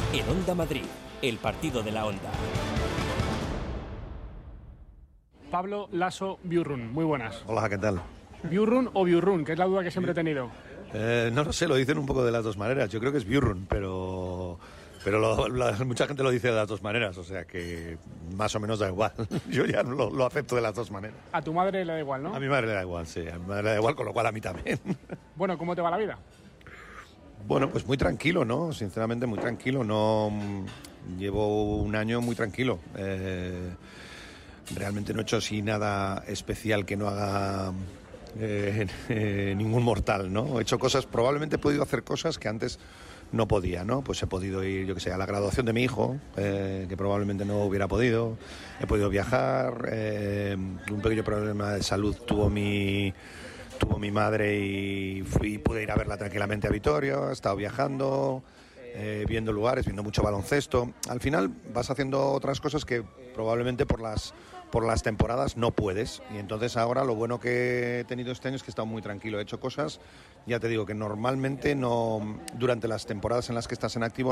En Onda Madrid, el partido de la Onda. Pablo Lasso Bjurrun, muy buenas. Hola, ¿qué tal? ¿Bjurrun o Bjurrun? Que es la duda que siempre he tenido. No lo sé, lo dicen un poco de las dos maneras. Yo creo que es Bjurrun, pero mucha gente lo dice de las dos maneras, o sea que más o menos da igual. Yo ya lo acepto de las dos maneras. A tu madre le da igual, ¿no? A mi madre le da igual, sí. A mi madre le da igual, con lo cual a mí también. Bueno, ¿cómo te va la vida? Bueno, pues muy tranquilo, ¿no? Sinceramente muy tranquilo. No llevo un año muy tranquilo. Realmente no he hecho así nada especial que no haga ningún mortal, ¿no? He hecho cosas, probablemente he podido hacer cosas que antes no podía, ¿no? Pues he podido ir, yo que sé, a la graduación de mi hijo, que probablemente no hubiera podido. He podido viajar. Un pequeño problema de salud tuvo mi madre y pude ir a verla tranquilamente a Vitoria. He estado viajando, viendo lugares, viendo mucho baloncesto. Al final vas haciendo otras cosas que probablemente por las temporadas no puedes. Y entonces ahora lo bueno que he tenido este año es que he estado muy tranquilo. He hecho cosas, ya te digo, que normalmente no, durante las temporadas en las que estás en activo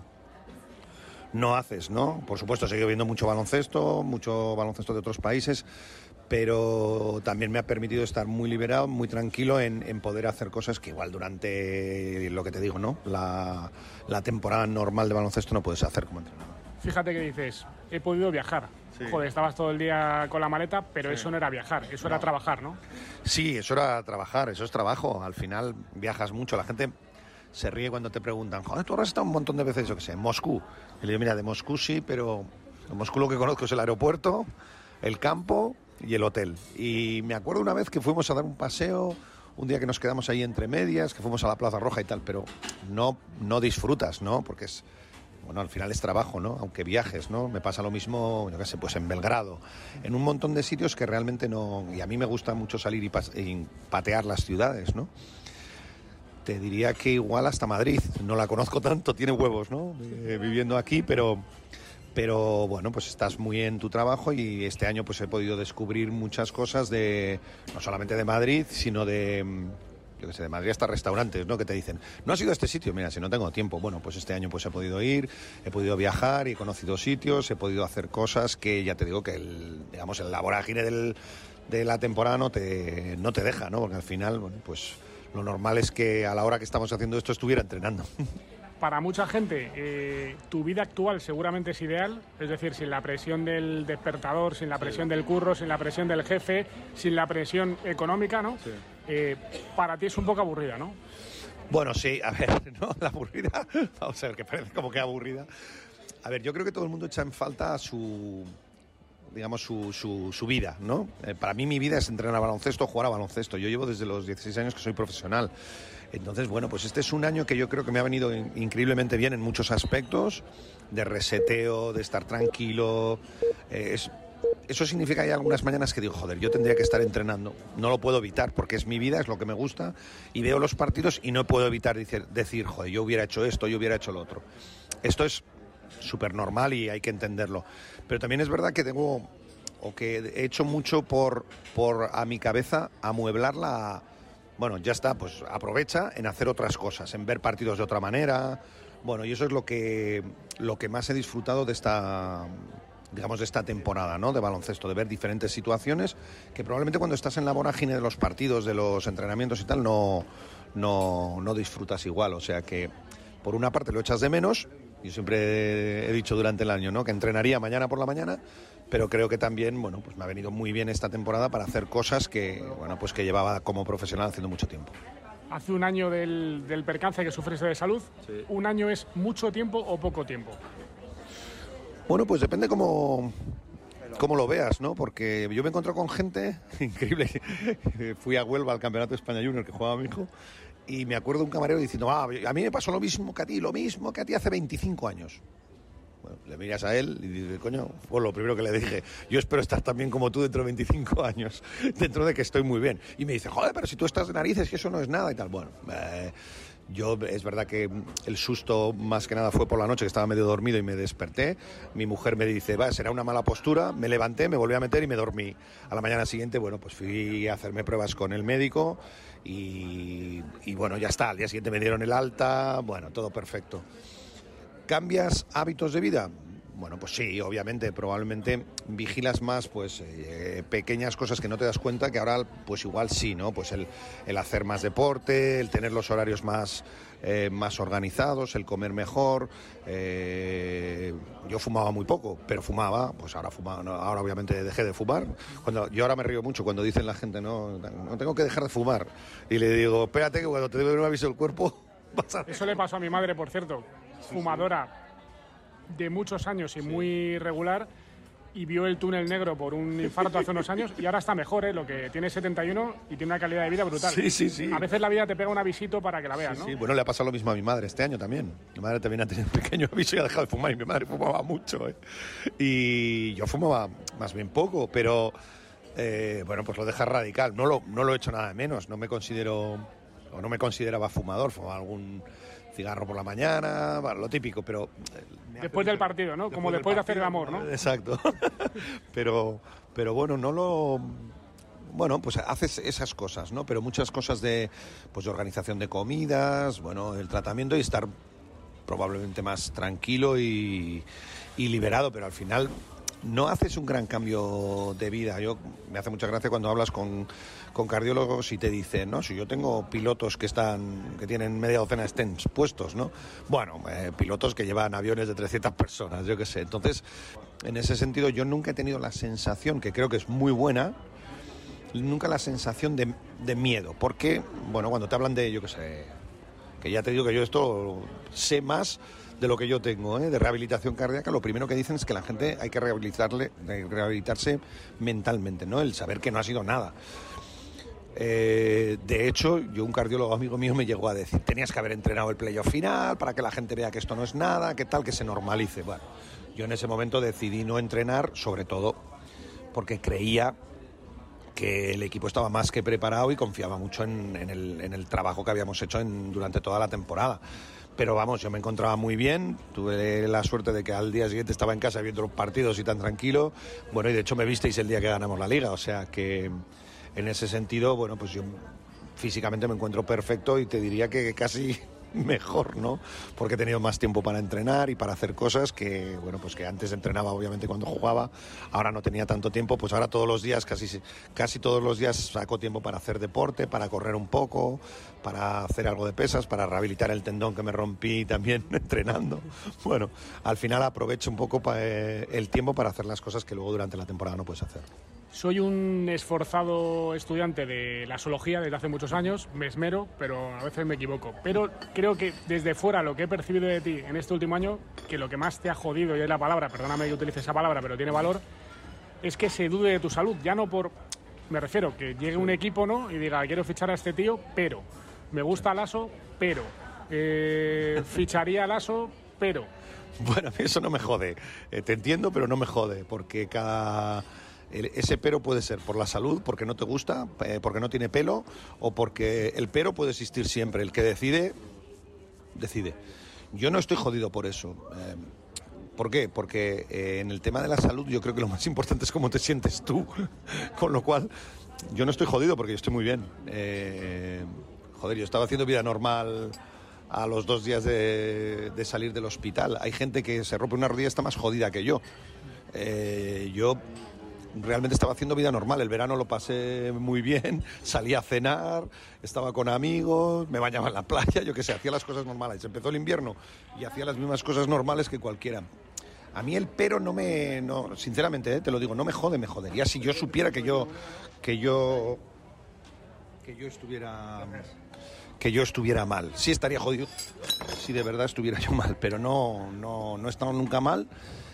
no haces, ¿no? Por supuesto, he seguido viendo mucho baloncesto de otros países, pero también me ha permitido estar muy liberado, muy tranquilo en poder hacer cosas que igual durante, lo que te digo, ¿no? La temporada normal de baloncesto no puedes hacer como entrenador. Fíjate que dices, he podido viajar. Sí. Joder, estabas todo el día con la maleta, pero sí. Eso no era viajar, eso era trabajar, ¿no? Sí, eso era trabajar, eso es trabajo. Al final viajas mucho, la gente se ríe cuando te preguntan, joder, tú has estado un montón de veces, yo qué sé, en Moscú. Y le digo, mira, de Moscú sí, pero en Moscú lo que conozco es el aeropuerto, el campo y el hotel. Y me acuerdo una vez que fuimos a dar un paseo, un día que nos quedamos ahí entre medias, que fuimos a la Plaza Roja y tal, pero no disfrutas, ¿no? Porque es, bueno, al final es trabajo, ¿no? Aunque viajes, ¿no? Me pasa lo mismo, yo qué sé, pues en Belgrado, en un montón de sitios que realmente no... Y a mí me gusta mucho salir y patear las ciudades, ¿no? Te diría que igual hasta Madrid, no la conozco tanto, tiene huevos, ¿no? Viviendo aquí, pero bueno, pues estás muy en tu trabajo y este año pues he podido descubrir muchas cosas no solamente de Madrid, sino de Madrid hasta restaurantes, ¿no? Que te dicen, no has ido a este sitio, mira, si no tengo tiempo. Bueno, pues este año pues he podido ir, he podido viajar y he conocido sitios, he podido hacer cosas que ya te digo que el la vorágine de la temporada no te deja, ¿no? Porque al final, bueno, pues lo normal es que a la hora que estamos haciendo esto estuviera entrenando. Para mucha gente, tu vida actual seguramente es ideal, es decir, sin la presión del despertador, sin la presión del curro, sin la presión del jefe, sin la presión económica, ¿no? Sí. Para ti es un poco aburrida, ¿no? Bueno, sí, a ver, ¿no? La aburrida, vamos a ver, que parece como que aburrida. A ver, yo creo que todo el mundo echa en falta su vida, ¿no? Para mí mi vida es entrenar a baloncesto, jugar a baloncesto. Yo llevo desde los 16 años que soy profesional. Entonces, bueno, pues este es un año que yo creo que me ha venido increíblemente bien en muchos aspectos, de reseteo, de estar tranquilo. Eso significa que hay algunas mañanas que digo, joder, yo tendría que estar entrenando. No lo puedo evitar porque es mi vida, es lo que me gusta. Y veo los partidos y no puedo evitar decir, joder, yo hubiera hecho esto, yo hubiera hecho lo otro. Esto es súper normal y hay que entenderlo. Pero también es verdad que he hecho mucho por a mi cabeza amueblarla. Bueno, ya está, pues aprovecha en hacer otras cosas, en ver partidos de otra manera. Bueno, y eso es lo que más he disfrutado de esta temporada, ¿no? De baloncesto, de ver diferentes situaciones que probablemente cuando estás en la vorágine de los partidos, de los entrenamientos y tal, no disfrutas igual. O sea que, por una parte, lo echas de menos. Yo siempre he dicho durante el año, ¿no? Que entrenaría mañana por la mañana, pero creo que también, bueno, pues me ha venido muy bien esta temporada para hacer cosas que, bueno, pues que llevaba como profesional haciendo mucho tiempo. Hace un año del percance que sufriste de salud, sí. ¿Un año es mucho tiempo o poco tiempo? Bueno, pues depende cómo lo veas, ¿no? Porque yo me encontré con gente increíble. Fui a Huelva al Campeonato de España Junior que jugaba mi hijo. Y me acuerdo de un camarero diciendo, a mí me pasó lo mismo que a ti hace 25 años. Bueno, le miras a él y dices, coño, pues lo primero que le dije, yo espero estar tan bien como tú dentro de 25 años, dentro de que estoy muy bien. Y me dice, joder, pero si tú estás de narices, que eso no es nada y tal. Bueno, yo es verdad que el susto más que nada fue por la noche, que estaba medio dormido y me desperté. Mi mujer me dice, será una mala postura. Me levanté, me volví a meter y me dormí. A la mañana siguiente, bueno, pues fui a hacerme pruebas con el médico y bueno, ya está. Al día siguiente me dieron el alta, bueno, todo perfecto. ¿Cambias hábitos de vida? Bueno, pues sí, obviamente, probablemente vigilas más pues pequeñas cosas que no te das cuenta, que ahora pues igual sí, ¿no? Pues el hacer más deporte, el tener los horarios más organizados, el comer mejor. Yo fumaba muy poco, pero fumaba, pues ahora fumaba, no, ahora obviamente dejé de fumar. Yo ahora me río mucho cuando dicen la gente, no tengo que dejar de fumar. Y le digo, espérate que cuando te dé un aviso del cuerpo vas a... Eso le pasó a mi madre, por cierto, fumadora de muchos años y muy regular, y vio el túnel negro por un infarto hace unos años y ahora está mejor, lo que tiene 71 y tiene una calidad de vida brutal. Sí. A veces la vida te pega un avisito para que la veas, ¿no? Sí, bueno, le ha pasado lo mismo a mi madre este año también. Mi madre también ha tenido un pequeño aviso y ha dejado de fumar, y mi madre fumaba mucho, ¿eh? Y yo fumaba más bien poco, pero bueno, pues lo deja radical. No lo he hecho nada de menos, no me consideraba fumador, fumaba algún cigarro por la mañana, bueno, lo típico, pero... Después del partido, ¿no? Como después de hacer el amor, ¿no? Exacto. pero bueno, no lo... Bueno, pues haces esas cosas, ¿no? Pero muchas cosas de organización de comidas, bueno, el tratamiento y estar probablemente más tranquilo y liberado, pero al final no haces un gran cambio de vida. Me hace mucha gracia cuando hablas con cardiólogos y te dicen, ¿no? Si yo tengo pilotos que tienen media docena de stents puestos, ¿no? Bueno, pilotos que llevan aviones de 300 personas, yo qué sé. Entonces, en ese sentido, yo nunca he tenido la sensación, que creo que es muy buena, nunca la sensación de miedo. Porque, bueno, cuando te hablan de, yo qué sé, que ya te digo que yo esto sé más de lo que yo tengo, de rehabilitación cardíaca, lo primero que dicen es que la gente hay que rehabilitarse mentalmente, ¿no? El saber que no ha sido nada. De hecho, un cardiólogo amigo mío me llegó a decir, tenías que haber entrenado el playoff final para que la gente vea que esto no es nada, que tal, que se normalice. Bueno, yo en ese momento decidí no entrenar, sobre todo porque creía que el equipo estaba más que preparado y confiaba mucho en el trabajo que habíamos hecho durante toda la temporada. Pero vamos, yo me encontraba muy bien, tuve la suerte de que al día siguiente estaba en casa viendo los partidos y tan tranquilo. Bueno, y de hecho me visteis el día que ganamos la Liga, o sea que en ese sentido, bueno, pues yo físicamente me encuentro perfecto y te diría que casi mejor, ¿no? Porque he tenido más tiempo para entrenar y para hacer cosas que, bueno, pues que antes entrenaba obviamente cuando jugaba, ahora no tenía tanto tiempo, pues ahora todos los días, casi todos los días saco tiempo para hacer deporte, para correr un poco, para hacer algo de pesas, para rehabilitar el tendón que me rompí también entrenando. Bueno, al final aprovecho un poco el tiempo para hacer las cosas que luego durante la temporada no puedes hacer. Soy un esforzado estudiante de la zoología desde hace muchos años, me esmero, pero a veces me equivoco. Pero creo que desde fuera lo que he percibido de ti en este último año, que lo que más te ha jodido, y es la palabra, perdóname que utilice esa palabra, pero tiene valor, es que se dude de tu salud. Ya no por... Me refiero, que llegue un equipo, ¿no? Y diga, quiero fichar a este tío, pero... Me gusta Lasso, pero... ficharía a Lasso, pero... Bueno, a mí eso no me jode. Te entiendo, pero no me jode, porque ese pero puede ser por la salud, porque no te gusta, porque no tiene pelo, o porque el pero puede existir siempre. El que decide. Yo no estoy jodido por eso. ¿Por qué? Porque en el tema de la salud yo creo que lo más importante es cómo te sientes tú. Con lo cual, yo no estoy jodido porque yo estoy muy bien. Yo estaba haciendo vida normal a los 2 días de salir del hospital. Hay gente que se rompe una rodilla y está más jodida que yo. Yo realmente estaba haciendo vida normal. El verano lo pasé muy bien, salí a cenar, estaba con amigos, me bañaba en la playa, yo qué sé, hacía las cosas normales. Empezó el invierno y hacía las mismas cosas normales que cualquiera. A mí el pero no, sinceramente, te lo digo, no me jode, me jodería si yo supiera que yo estuviera mal. Sí estaría jodido si de verdad estuviera yo mal, pero no he estado nunca mal.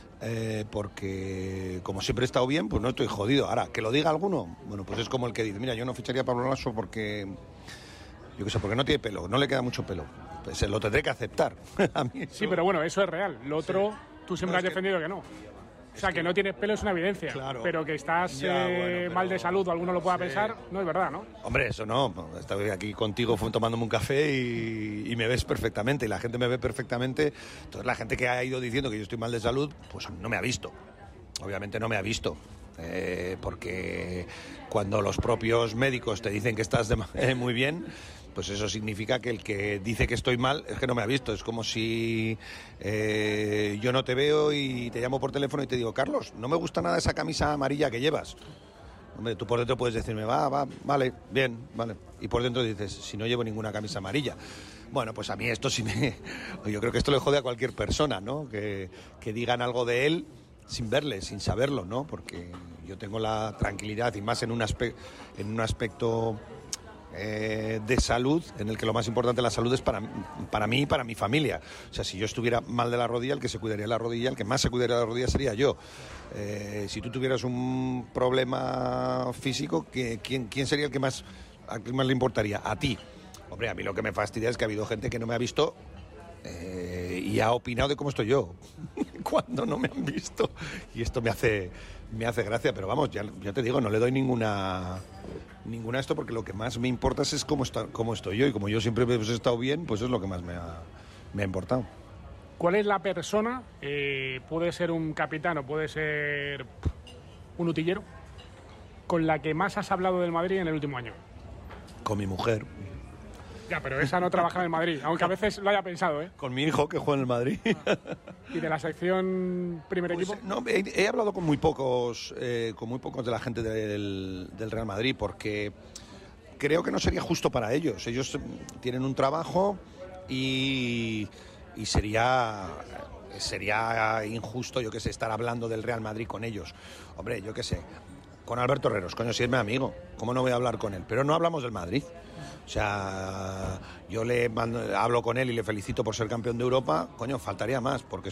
Porque como siempre he estado bien, pues no estoy jodido. Ahora, que lo diga alguno, bueno, pues es como el que dice, mira, yo no ficharía a Pablo Lasso porque, yo qué sé, porque no tiene pelo, no le queda mucho pelo. Pues lo tendré que aceptar. A mí eso... Sí, pero bueno, eso es real. Lo otro, tú siempre has defendido que no. O sea, que no tienes pelo es una evidencia, claro, pero que estás mal de salud o alguno lo pueda pensar, no es verdad, ¿no? Hombre, eso no. Estoy aquí contigo tomándome un café y me ves perfectamente, y la gente me ve perfectamente. Entonces la gente que ha ido diciendo que yo estoy mal de salud, pues no me ha visto. Obviamente no me ha visto. Porque cuando los propios médicos te dicen que estás muy bien, pues eso significa que el que dice que estoy mal es que no me ha visto. Es como si yo no te veo y te llamo por teléfono y te digo, Carlos, no me gusta nada esa camisa amarilla que llevas. Hombre, tú por dentro puedes decirme, vale, bien, vale. Y por dentro dices, si no llevo ninguna camisa amarilla. Bueno, pues a mí esto sí me... Yo creo que esto le jode a cualquier persona, ¿no? Que digan algo de él sin verle, sin saberlo, ¿no? Porque yo tengo la tranquilidad, y más en un aspecto de salud, en el que lo más importante de la salud es para mí y para mi familia. O sea, si yo estuviera mal de la rodilla, el que se cuidaría de la rodilla, el que más se cuidaría de la rodilla sería yo. Si tú tuvieras un problema físico, ¿quién sería el que más le importaría? A ti. Hombre, a mí lo que me fastidia es que ha habido gente que no me ha visto y ha opinado de cómo estoy yo cuando no me han visto, y esto me hace gracia, pero vamos, ya te digo, no le doy ninguna a esto, porque lo que más me importa es cómo estoy yo, y como yo siempre he estado bien, pues es lo que más me ha importado. ¿Cuál es la persona, puede ser un capitán o puede ser un utillero, con la que más has hablado del Madrid en el último año? Con mi mujer. Ya, pero esa no trabaja en el Madrid, aunque a veces lo haya pensado, ¿eh? Con mi hijo, que juega en el Madrid. ¿Y de la sección primer equipo? No, he hablado con muy pocos de la gente del Real Madrid, porque creo que no sería justo para ellos. Ellos tienen un trabajo y sería injusto, yo qué sé, estar hablando del Real Madrid con ellos. Hombre, yo qué sé, con Alberto Herreros, coño, si es mi amigo, ¿cómo no voy a hablar con él? Pero no hablamos del Madrid. O sea, yo hablo con él y le felicito por ser campeón de Europa, coño, faltaría más, porque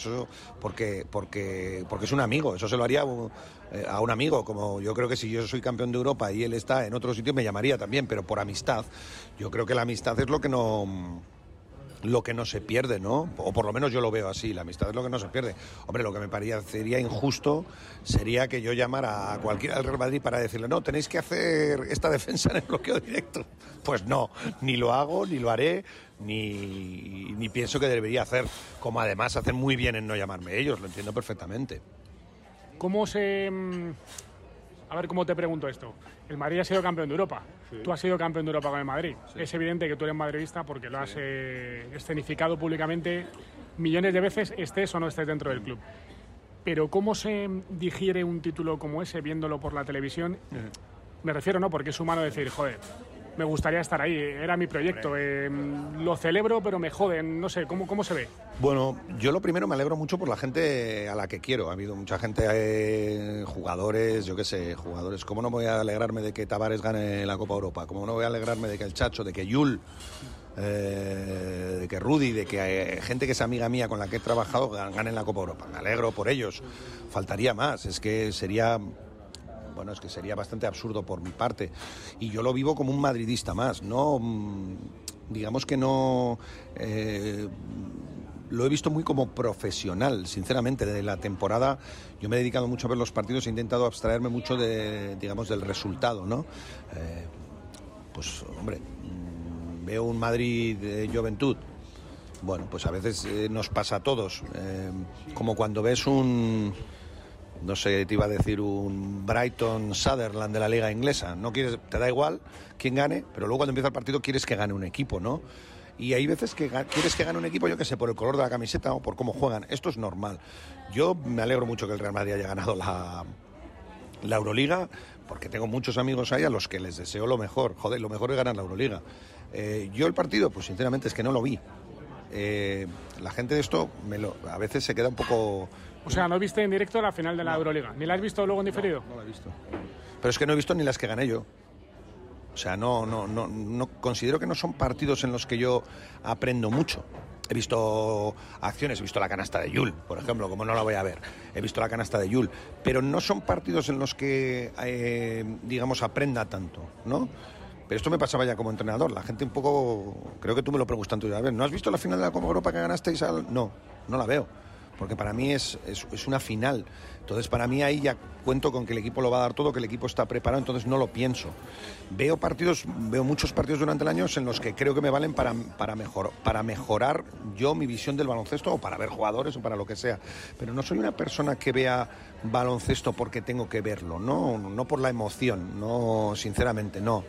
es un amigo, eso se lo haría a un amigo, como yo creo que si yo soy campeón de Europa y él está en otro sitio me llamaría también, pero por amistad. Yo creo que la amistad es lo que no se pierde, ¿no? O por lo menos yo lo veo así, la amistad es lo que no se pierde. Hombre, lo que me parecería injusto sería que yo llamara a cualquiera del Real Madrid para decirle, no, tenéis que hacer esta defensa en el bloqueo directo. Pues no, ni lo hago, ni lo haré, ni pienso que debería hacer, como además hacen muy bien en no llamarme ellos, lo entiendo perfectamente. A ver, ¿cómo te pregunto esto? El Madrid ha sido campeón de Europa. Sí. Tú has sido campeón de Europa con el Madrid. Sí. Es evidente que tú eres madridista porque lo has escenificado públicamente millones de veces, estés o no estés dentro del club. Pero ¿cómo se digiere un título como ese viéndolo por la televisión? Me refiero, no, porque es humano decir, joder, me gustaría estar ahí, era mi proyecto, lo celebro, pero me joden, no sé, ¿cómo se ve? Bueno, yo lo primero me alegro mucho por la gente a la que quiero. Ha habido mucha gente, jugadores, yo qué sé, jugadores. ¿Cómo no voy a alegrarme de que Tavares gane la Copa Europa? ¿Cómo no voy a alegrarme de que el Chacho, de que Yul, de que Rudy, de que gente que es amiga mía con la que he trabajado gane la Copa Europa? Me alegro por ellos. Faltaría más, es que sería bastante absurdo por mi parte, y yo lo vivo como un madridista más, no, digamos que no, lo he visto muy como profesional, sinceramente. De la temporada yo me he dedicado mucho a ver los partidos, he intentado abstraerme mucho del resultado, ¿no? Pues hombre, veo un Madrid de Juventud, bueno, pues a veces nos pasa a todos, como cuando ves no sé, te iba a decir un Brighton Sunderland de la liga inglesa. No quieres, te da igual quién gane, pero luego cuando empieza el partido quieres que gane un equipo, ¿no? Y hay veces que quieres que gane un equipo, yo qué sé, por el color de la camiseta o por cómo juegan. Esto es normal. Yo me alegro mucho que el Real Madrid haya ganado la Euroliga, porque tengo muchos amigos ahí a los que les deseo lo mejor. Joder, lo mejor es ganar la Euroliga. Yo el partido, pues sinceramente es que no lo vi. La gente de esto a veces se queda un poco... O sea, ¿no viste en directo la final de la Euroliga? ¿Ni la has visto luego en diferido? No la he visto. Pero es que no he visto ni las que gané yo. O sea, no considero que no son partidos en los que yo aprendo mucho. He visto acciones, he visto la canasta de Yul, por ejemplo, como no la voy a ver. He visto la canasta de Yul, pero no son partidos en los que, digamos, aprenda tanto, ¿no? Pero esto me pasaba ya como entrenador. La gente un poco, creo que tú me lo preguntaste tú, a ver, ¿no has visto la final de la Copa Europa que ganasteis? No la veo. Porque para mí es una final. Entonces, para mí ahí ya cuento con que el equipo lo va a dar todo, que el equipo está preparado, entonces no lo pienso. Veo muchos partidos durante el año en los que creo que me valen para mejorar yo mi visión del baloncesto, o para ver jugadores o para lo que sea. Pero no soy una persona que vea baloncesto porque tengo que verlo, no por la emoción, no, sinceramente no.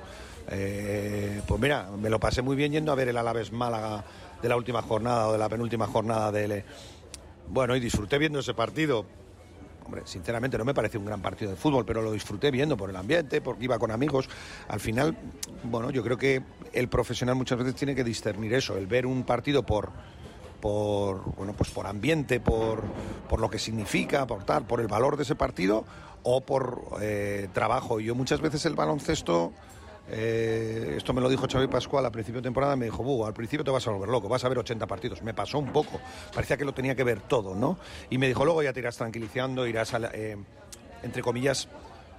Pues mira, me lo pasé muy bien yendo a ver el Alavés Málaga de la última jornada o de la penúltima jornada Bueno, y disfruté viendo ese partido. Hombre, sinceramente no me pareció un gran partido de fútbol, pero lo disfruté viendo por el ambiente, porque iba con amigos. Al final, bueno, yo creo que el profesional muchas veces tiene que discernir eso, el ver un partido por ambiente, por lo que significa, por el valor de ese partido o por trabajo. Yo muchas veces el baloncesto, esto me lo dijo Xavi Pascual a principio de temporada, me dijo, al principio te vas a volver loco, vas a ver 80 partidos. Me pasó un poco, parecía que lo tenía que ver todo, ¿no? Y me dijo, luego ya te irás tranquilizando, irás, entre comillas,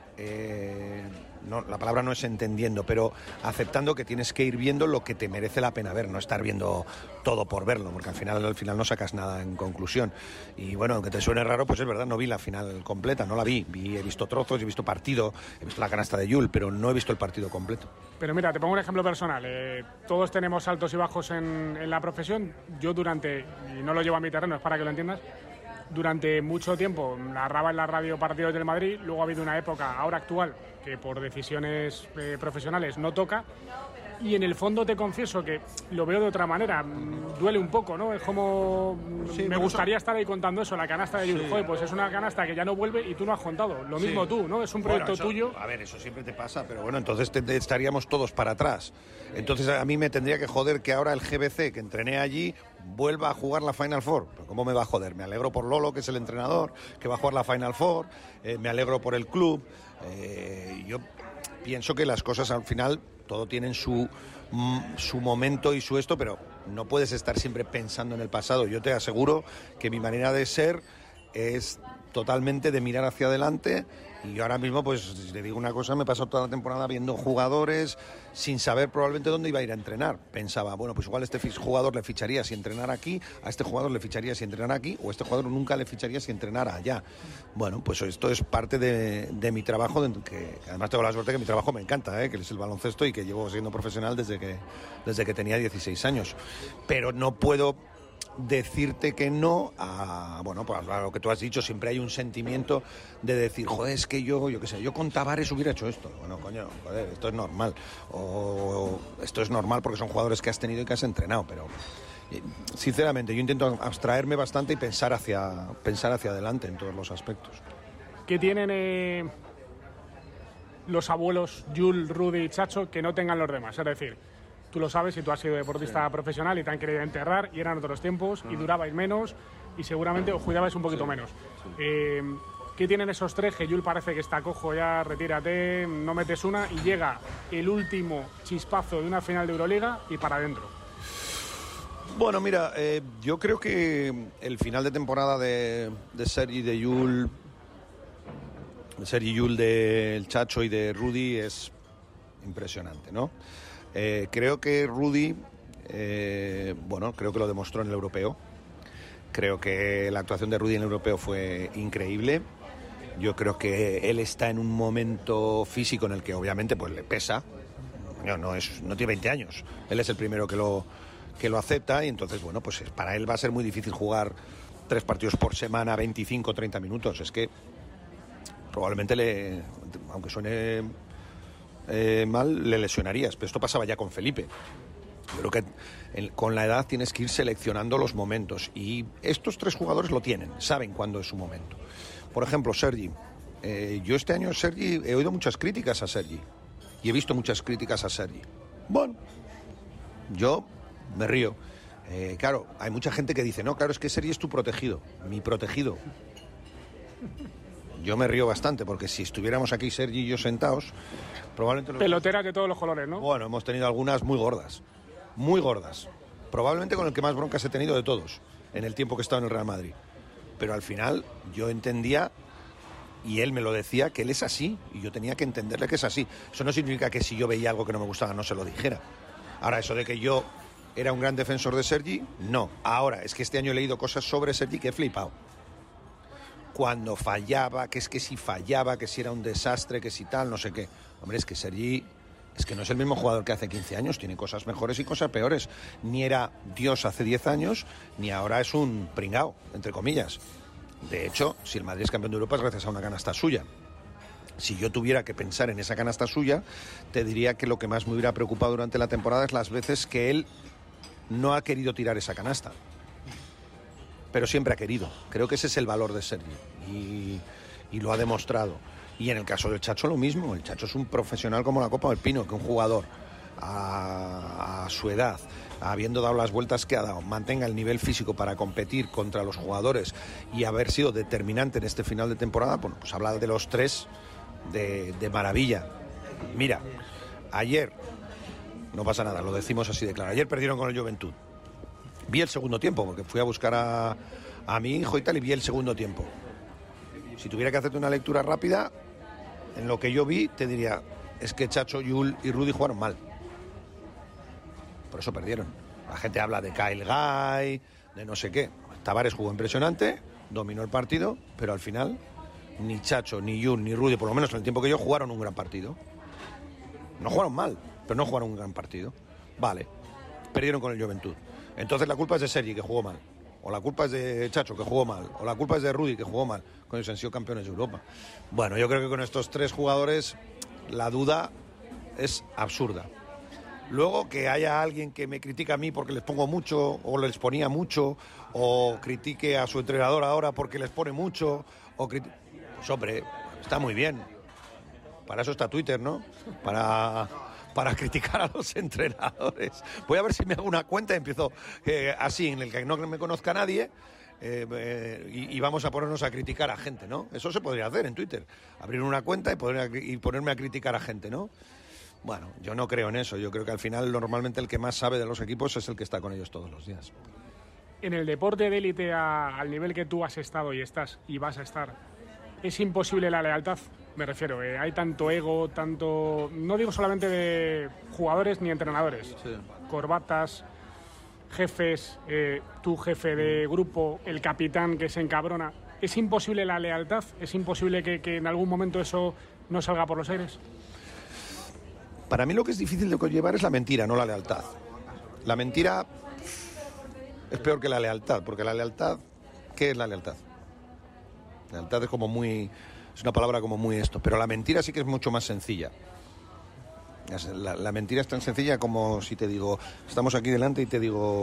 no, la palabra no es entendiendo, pero aceptando que tienes que ir viendo lo que te merece la pena ver, no estar viendo todo por verlo, porque al final no sacas nada en conclusión. Y bueno, aunque te suene raro, pues es verdad, no vi la final completa, no la vi, he visto trozos, he visto partido, he visto la canasta de Yul, pero no he visto el partido completo. Pero mira, te pongo un ejemplo personal, todos tenemos altos y bajos en la profesión. Yo y no lo llevo a mi terreno, es para que lo entiendas, durante mucho tiempo narraba en la radio partidos del Madrid, luego ha habido una época, ahora actual, que por decisiones profesionales no toca, y en el fondo te confieso que lo veo de otra manera, duele un poco, ¿no? Es como, sí, me gustaría estar ahí contando eso, la canasta de Yul, joder, pues es una canasta que ya no vuelve y tú no has contado, lo mismo tú, ¿no? Es un proyecto tuyo. A ver, eso siempre te pasa, pero bueno, entonces estaríamos todos para atrás. Entonces a mí me tendría que joder que ahora el GBC, que entrené allí, vuelva a jugar la Final Four. ¿Pero cómo me va a joder? Me alegro por Lolo, que es el entrenador, que va a jugar la Final Four, me alegro por el club. Yo pienso que las cosas al final todo tienen su momento y su esto, pero no puedes estar siempre pensando en el pasado. Yo te aseguro que mi manera de ser es totalmente de mirar hacia adelante, y yo ahora mismo, pues si te digo una cosa, me he pasado toda la temporada viendo jugadores sin saber probablemente dónde iba a ir a entrenar. Pensaba, bueno, pues igual a este jugador le ficharía si entrenara aquí, a este jugador le ficharía si entrenara aquí, o a este jugador nunca le ficharía si entrenara allá. Bueno, pues esto es parte de mi trabajo, que además tengo la suerte que mi trabajo me encanta, que es el baloncesto, y que llevo siendo profesional desde que tenía 16 años. Pero no puedo decirte que no bueno, pues a lo que tú has dicho, siempre hay un sentimiento de decir, joder, es que yo qué sé, yo con Tavares hubiera hecho esto. Bueno, coño, joder, esto es normal, o esto es normal porque son jugadores que has tenido y que has entrenado, pero sinceramente yo intento abstraerme bastante y pensar hacia adelante en todos los aspectos. ¿Qué tienen los abuelos Yul, Rudy y Chacho que no tengan los demás? Es decir, tú lo sabes, si tú has sido deportista profesional y te han querido enterrar, y eran otros tiempos, y durabais menos, y seguramente os cuidabais un poquito menos. ¿Qué tienen esos tres? Que Yul parece que está cojo ya, retírate, no metes una, y llega el último chispazo de una final de Euroliga y para adentro. Bueno, mira, yo creo que el final de temporada de Sergi, de Yul, del Chacho y de Rudy es impresionante, ¿no? Creo que Rudy, creo que lo demostró en el europeo. Creo que la actuación de Rudy en el europeo fue increíble. Yo creo que él está en un momento físico en el que obviamente pues le pesa. No tiene 20 años. Él es el primero que lo acepta, y entonces, bueno, pues para él va a ser muy difícil jugar 3 partidos por semana, 25 o 30 minutos. Es que probablemente aunque suene mal, le lesionarías, pero esto pasaba ya con Felipe. Yo creo que con la edad tienes que ir seleccionando los momentos, y estos 3 jugadores lo tienen, saben cuándo es su momento. Por ejemplo, Sergi. Yo este año he oído muchas críticas a Sergi, y he visto muchas críticas a Sergi. Bueno, yo me río. Claro, hay mucha gente que dice, no, claro, es que Sergi es tu protegido, mi protegido. Yo me río bastante, porque si estuviéramos aquí Sergi y yo sentados, probablemente... Peloteras de todos los colores, ¿no? Bueno, hemos tenido algunas muy gordas. Muy gordas. Probablemente con el que más broncas he tenido de todos, en el tiempo que he estado en el Real Madrid. Pero al final yo entendía, y él me lo decía, que él es así, y yo tenía que entenderle que es así. Eso no significa que si yo veía algo que no me gustaba no se lo dijera. Ahora, eso de que yo era un gran defensor de Sergi, no. Ahora, es que este año he leído cosas sobre Sergi que he flipado. Cuando fallaba, que si fallaba, que si era un desastre, que si tal, no sé qué. Hombre, es que Sergi, es que no es el mismo jugador que hace 15 años, tiene cosas mejores y cosas peores. Ni era Dios hace 10 años, ni ahora es un pringao, entre comillas. De hecho, si el Madrid es campeón de Europa es gracias a una canasta suya. Si yo tuviera que pensar en esa canasta suya, te diría que lo que más me hubiera preocupado durante la temporada es las veces que él no ha querido tirar esa canasta. Pero siempre ha querido. Creo que ese es el valor de Sergi. Y lo ha demostrado. Y en el caso del Chacho lo mismo. El Chacho es un profesional como la Copa del Pino, que un jugador a su edad, habiendo dado las vueltas que ha dado, mantenga el nivel físico para competir contra los jugadores y haber sido determinante en este final de temporada, bueno, pues habla de los tres de maravilla. Mira, ayer, no pasa nada, lo decimos así de claro, ayer perdieron con el Juventud. Vi el segundo tiempo, porque fui a buscar a mi hijo y tal, y vi el segundo tiempo. Si tuviera que hacerte una lectura rápida, en lo que yo vi, te diría, es que Chacho, Yul y Rudy jugaron mal. Por eso perdieron. La gente habla de Kyle Guy, de no sé qué. Tavares jugó impresionante, dominó el partido, pero al final ni Chacho, ni Yul, ni Rudy, por lo menos en el tiempo que yo, jugaron un gran partido. No jugaron mal, pero no jugaron un gran partido. Vale, perdieron con el Juventud. Entonces la culpa es de Sergi, que jugó mal. O la culpa es de Chacho, que jugó mal. O la culpa es de Rudy, que jugó mal. Con ellos han sido campeones de Europa. Bueno, yo creo que con estos tres jugadores la duda es absurda. Luego que haya alguien que me critica a mí porque les pongo mucho, o les ponía mucho, o critique a su entrenador ahora porque les pone mucho, pues hombre, está muy bien. Para eso está Twitter, ¿no? Para criticar a los entrenadores. Voy a ver si me hago una cuenta y empiezo así, en el que no me conozca nadie, y vamos a ponernos a criticar a gente, ¿no? Eso se podría hacer en Twitter. Abrir una cuenta y ponerme a criticar a gente, ¿no? Bueno, yo no creo en eso. Yo creo que al final normalmente el que más sabe de los equipos es el que está con ellos todos los días. En el deporte de élite al nivel que tú has estado y estás y vas a estar, es imposible la lealtad. Me refiero, hay tanto ego, tanto... No digo solamente de jugadores ni entrenadores. Sí. Corbatas, jefes, tu jefe de grupo, el capitán que se encabrona. ¿Es imposible la lealtad? ¿Es imposible que en algún momento eso no salga por los aires? Para mí lo que es difícil de conllevar es la mentira, no la lealtad. La mentira es peor que la lealtad, porque la lealtad... ¿Qué es la lealtad? La lealtad es como muy... Es una palabra como muy esto, pero la mentira sí que es mucho más sencilla. La mentira es tan sencilla como si te digo, estamos aquí delante y te digo,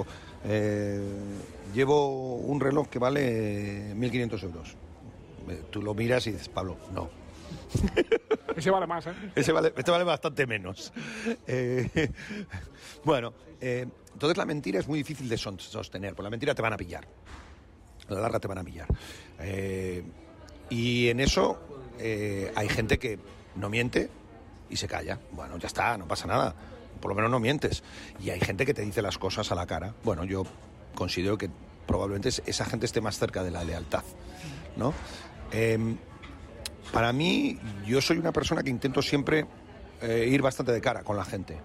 llevo un reloj que vale 1.500 euros. Tú lo miras y dices, Pablo, no. Ese vale más, ¿eh? Este vale bastante menos. Bueno, entonces la mentira es muy difícil de sostener, porque la mentira te van a pillar. A la larga te van a pillar. Y en eso hay gente que no miente y se calla. Bueno, ya está, no pasa nada. Por lo menos no mientes. Y hay gente que te dice las cosas a la cara. Bueno, yo considero que probablemente esa gente esté más cerca de la lealtad, ¿no? Para mí, yo soy una persona que intento siempre ir bastante de cara con la gente.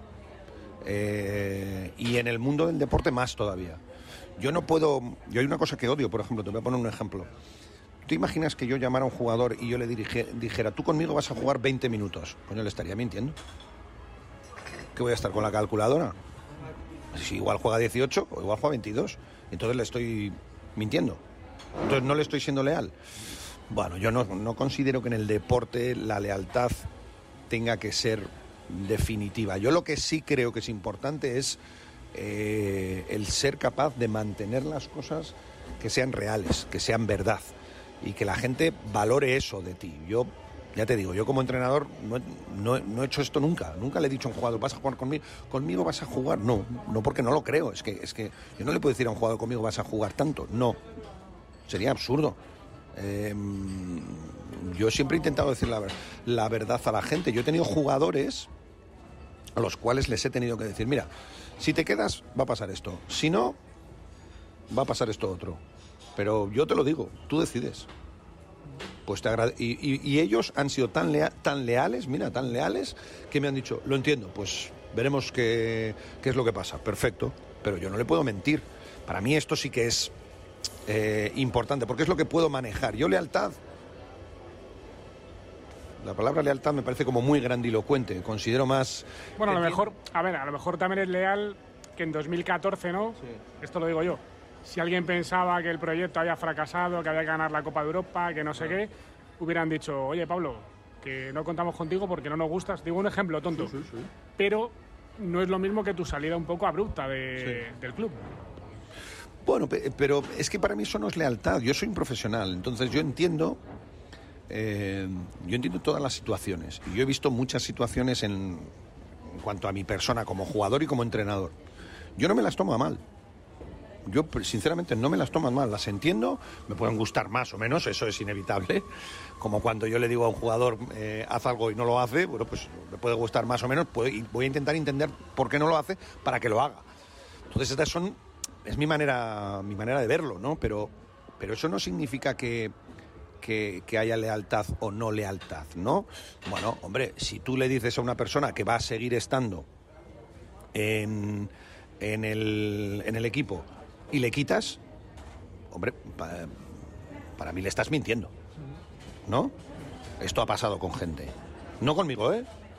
Y en el mundo del deporte más todavía. Yo hay una cosa que odio, por ejemplo, te voy a poner un ejemplo. ¿Tú imaginas que yo llamara a un jugador y yo le dijera, tú conmigo vas a jugar 20 minutos? Coño, le estaría mintiendo. ¿Qué voy a estar con la calculadora? Si igual juega 18 o igual juega 22. Entonces le estoy mintiendo. Entonces no le estoy siendo leal. Bueno, yo no considero que en el deporte la lealtad tenga que ser definitiva. Yo lo que sí creo que es importante es el ser capaz de mantener las cosas que sean reales, que sean verdad, y que la gente valore eso de ti. Yo, ya te digo, yo como entrenador no he hecho esto nunca. Nunca le he dicho a un jugador, vas a jugar conmigo vas a jugar. No porque no lo creo. Es que yo no le puedo decir a un jugador, conmigo vas a jugar tanto. No, sería absurdo. Yo siempre he intentado decir la verdad a la gente. Yo he tenido jugadores a los cuales les he tenido que decir, mira, si te quedas va a pasar esto, si no va a pasar esto otro, pero yo te lo digo, tú decides. Pues y ellos han sido tan leales, mira, tan leales, que me han dicho, lo entiendo, pues veremos qué es lo que pasa. Perfecto, pero yo no le puedo mentir. Para mí esto sí que es importante, porque es lo que puedo manejar. Yo lealtad, la palabra lealtad me parece como muy grandilocuente. Considero más... Bueno, a lo mejor también es leal que en 2014, ¿no? Sí. Esto lo digo yo. Si alguien pensaba que el proyecto había fracasado, que había que ganar la Copa de Europa, que no sé qué, hubieran dicho, oye, Pablo, que no contamos contigo porque no nos gustas. Digo un ejemplo tonto, Sí. pero no es lo mismo que tu salida un poco abrupta del club. Bueno, pero es que para mí eso no es lealtad. Yo soy un profesional, entonces yo entiendo todas las situaciones. Y yo he visto muchas situaciones en cuanto a mi persona como jugador y como entrenador. Yo no me las tomo a mal. Yo, sinceramente, no me las tomo a mal. Las entiendo, me pueden gustar más o menos, eso es inevitable. Como cuando yo le digo a un jugador, haz algo y no lo hace, bueno, pues me puede gustar más o menos, y voy a intentar entender por qué no lo hace para que lo haga. Entonces, es mi manera de verlo, ¿no? Pero eso no significa que haya lealtad o no lealtad, ¿no? Bueno, hombre, si tú le dices a una persona que va a seguir estando en el equipo y le quitas, hombre, para mí le estás mintiendo, ¿no? Esto ha pasado con gente. No conmigo,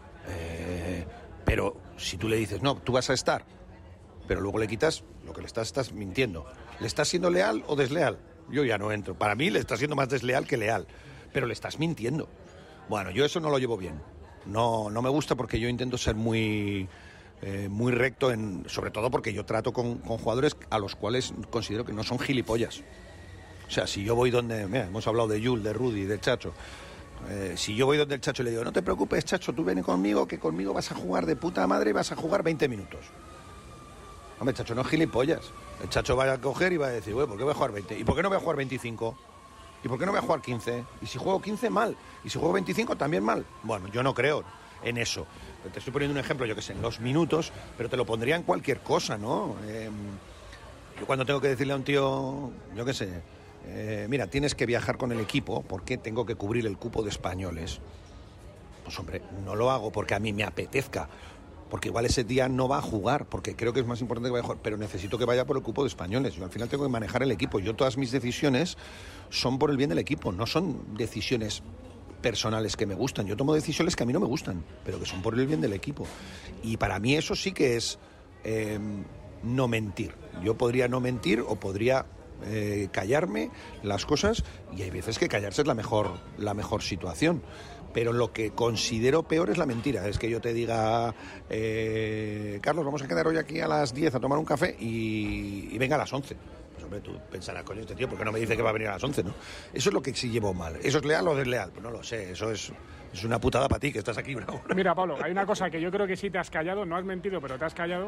pero si tú le dices, no, tú vas a estar, pero luego le quitas, lo que le estás mintiendo. ¿Le estás siendo leal o desleal? Yo ya no entro. Para mí le estás siendo más desleal que leal, pero le estás mintiendo. Bueno, yo eso no lo llevo bien. No me gusta porque yo intento ser muy recto, sobre todo porque yo trato con jugadores a los cuales considero que no son gilipollas. O sea, si yo voy donde... Mira, hemos hablado de Jules, de Rudy, de Chacho. Si yo voy donde el Chacho y le digo, no te preocupes, Chacho, tú ven conmigo, que conmigo vas a jugar de puta madre y vas a jugar 20 minutos. Hombre, Chacho, no es gilipollas. El Chacho va a coger y va a decir, ¿por qué voy a jugar 20? ¿Y por qué no voy a jugar 25? ¿Y por qué no voy a jugar 15? Y si juego 15, mal. Y si juego 25, también mal. Bueno, yo no creo en eso. Te estoy poniendo un ejemplo, yo que sé, en los minutos, pero te lo pondría en cualquier cosa, ¿no? Yo cuando tengo que decirle a un tío, yo que sé, mira, tienes que viajar con el equipo porque tengo que cubrir el cupo de españoles. Pues hombre, no lo hago porque a mí me apetezca, porque igual ese día no va a jugar, porque creo que es más importante que vaya a jugar, pero necesito que vaya por el cupo de españoles. Yo al final tengo que manejar el equipo. Yo todas mis decisiones son por el bien del equipo, no son decisiones personales que me gustan. Yo tomo decisiones que a mí no me gustan, pero que son por el bien del equipo. Y para mí eso sí que es no mentir. Yo podría no mentir o podría callarme las cosas, y hay veces que callarse es la mejor situación. Pero lo que considero peor es la mentira. Es que yo te diga, Carlos, vamos a quedar hoy aquí a las 10 a tomar un café y venga a las 11. Pues hombre, tú pensarás, coño, este tío, ¿por qué no me dice que va a venir a las 11, no? Eso es lo que sí llevo mal. ¿Eso es leal o desleal? Pues no lo sé, eso es una putada para ti, que estás aquí bravo. Mira, Pablo, hay una cosa que yo creo que sí te has callado, no has mentido, pero te has callado,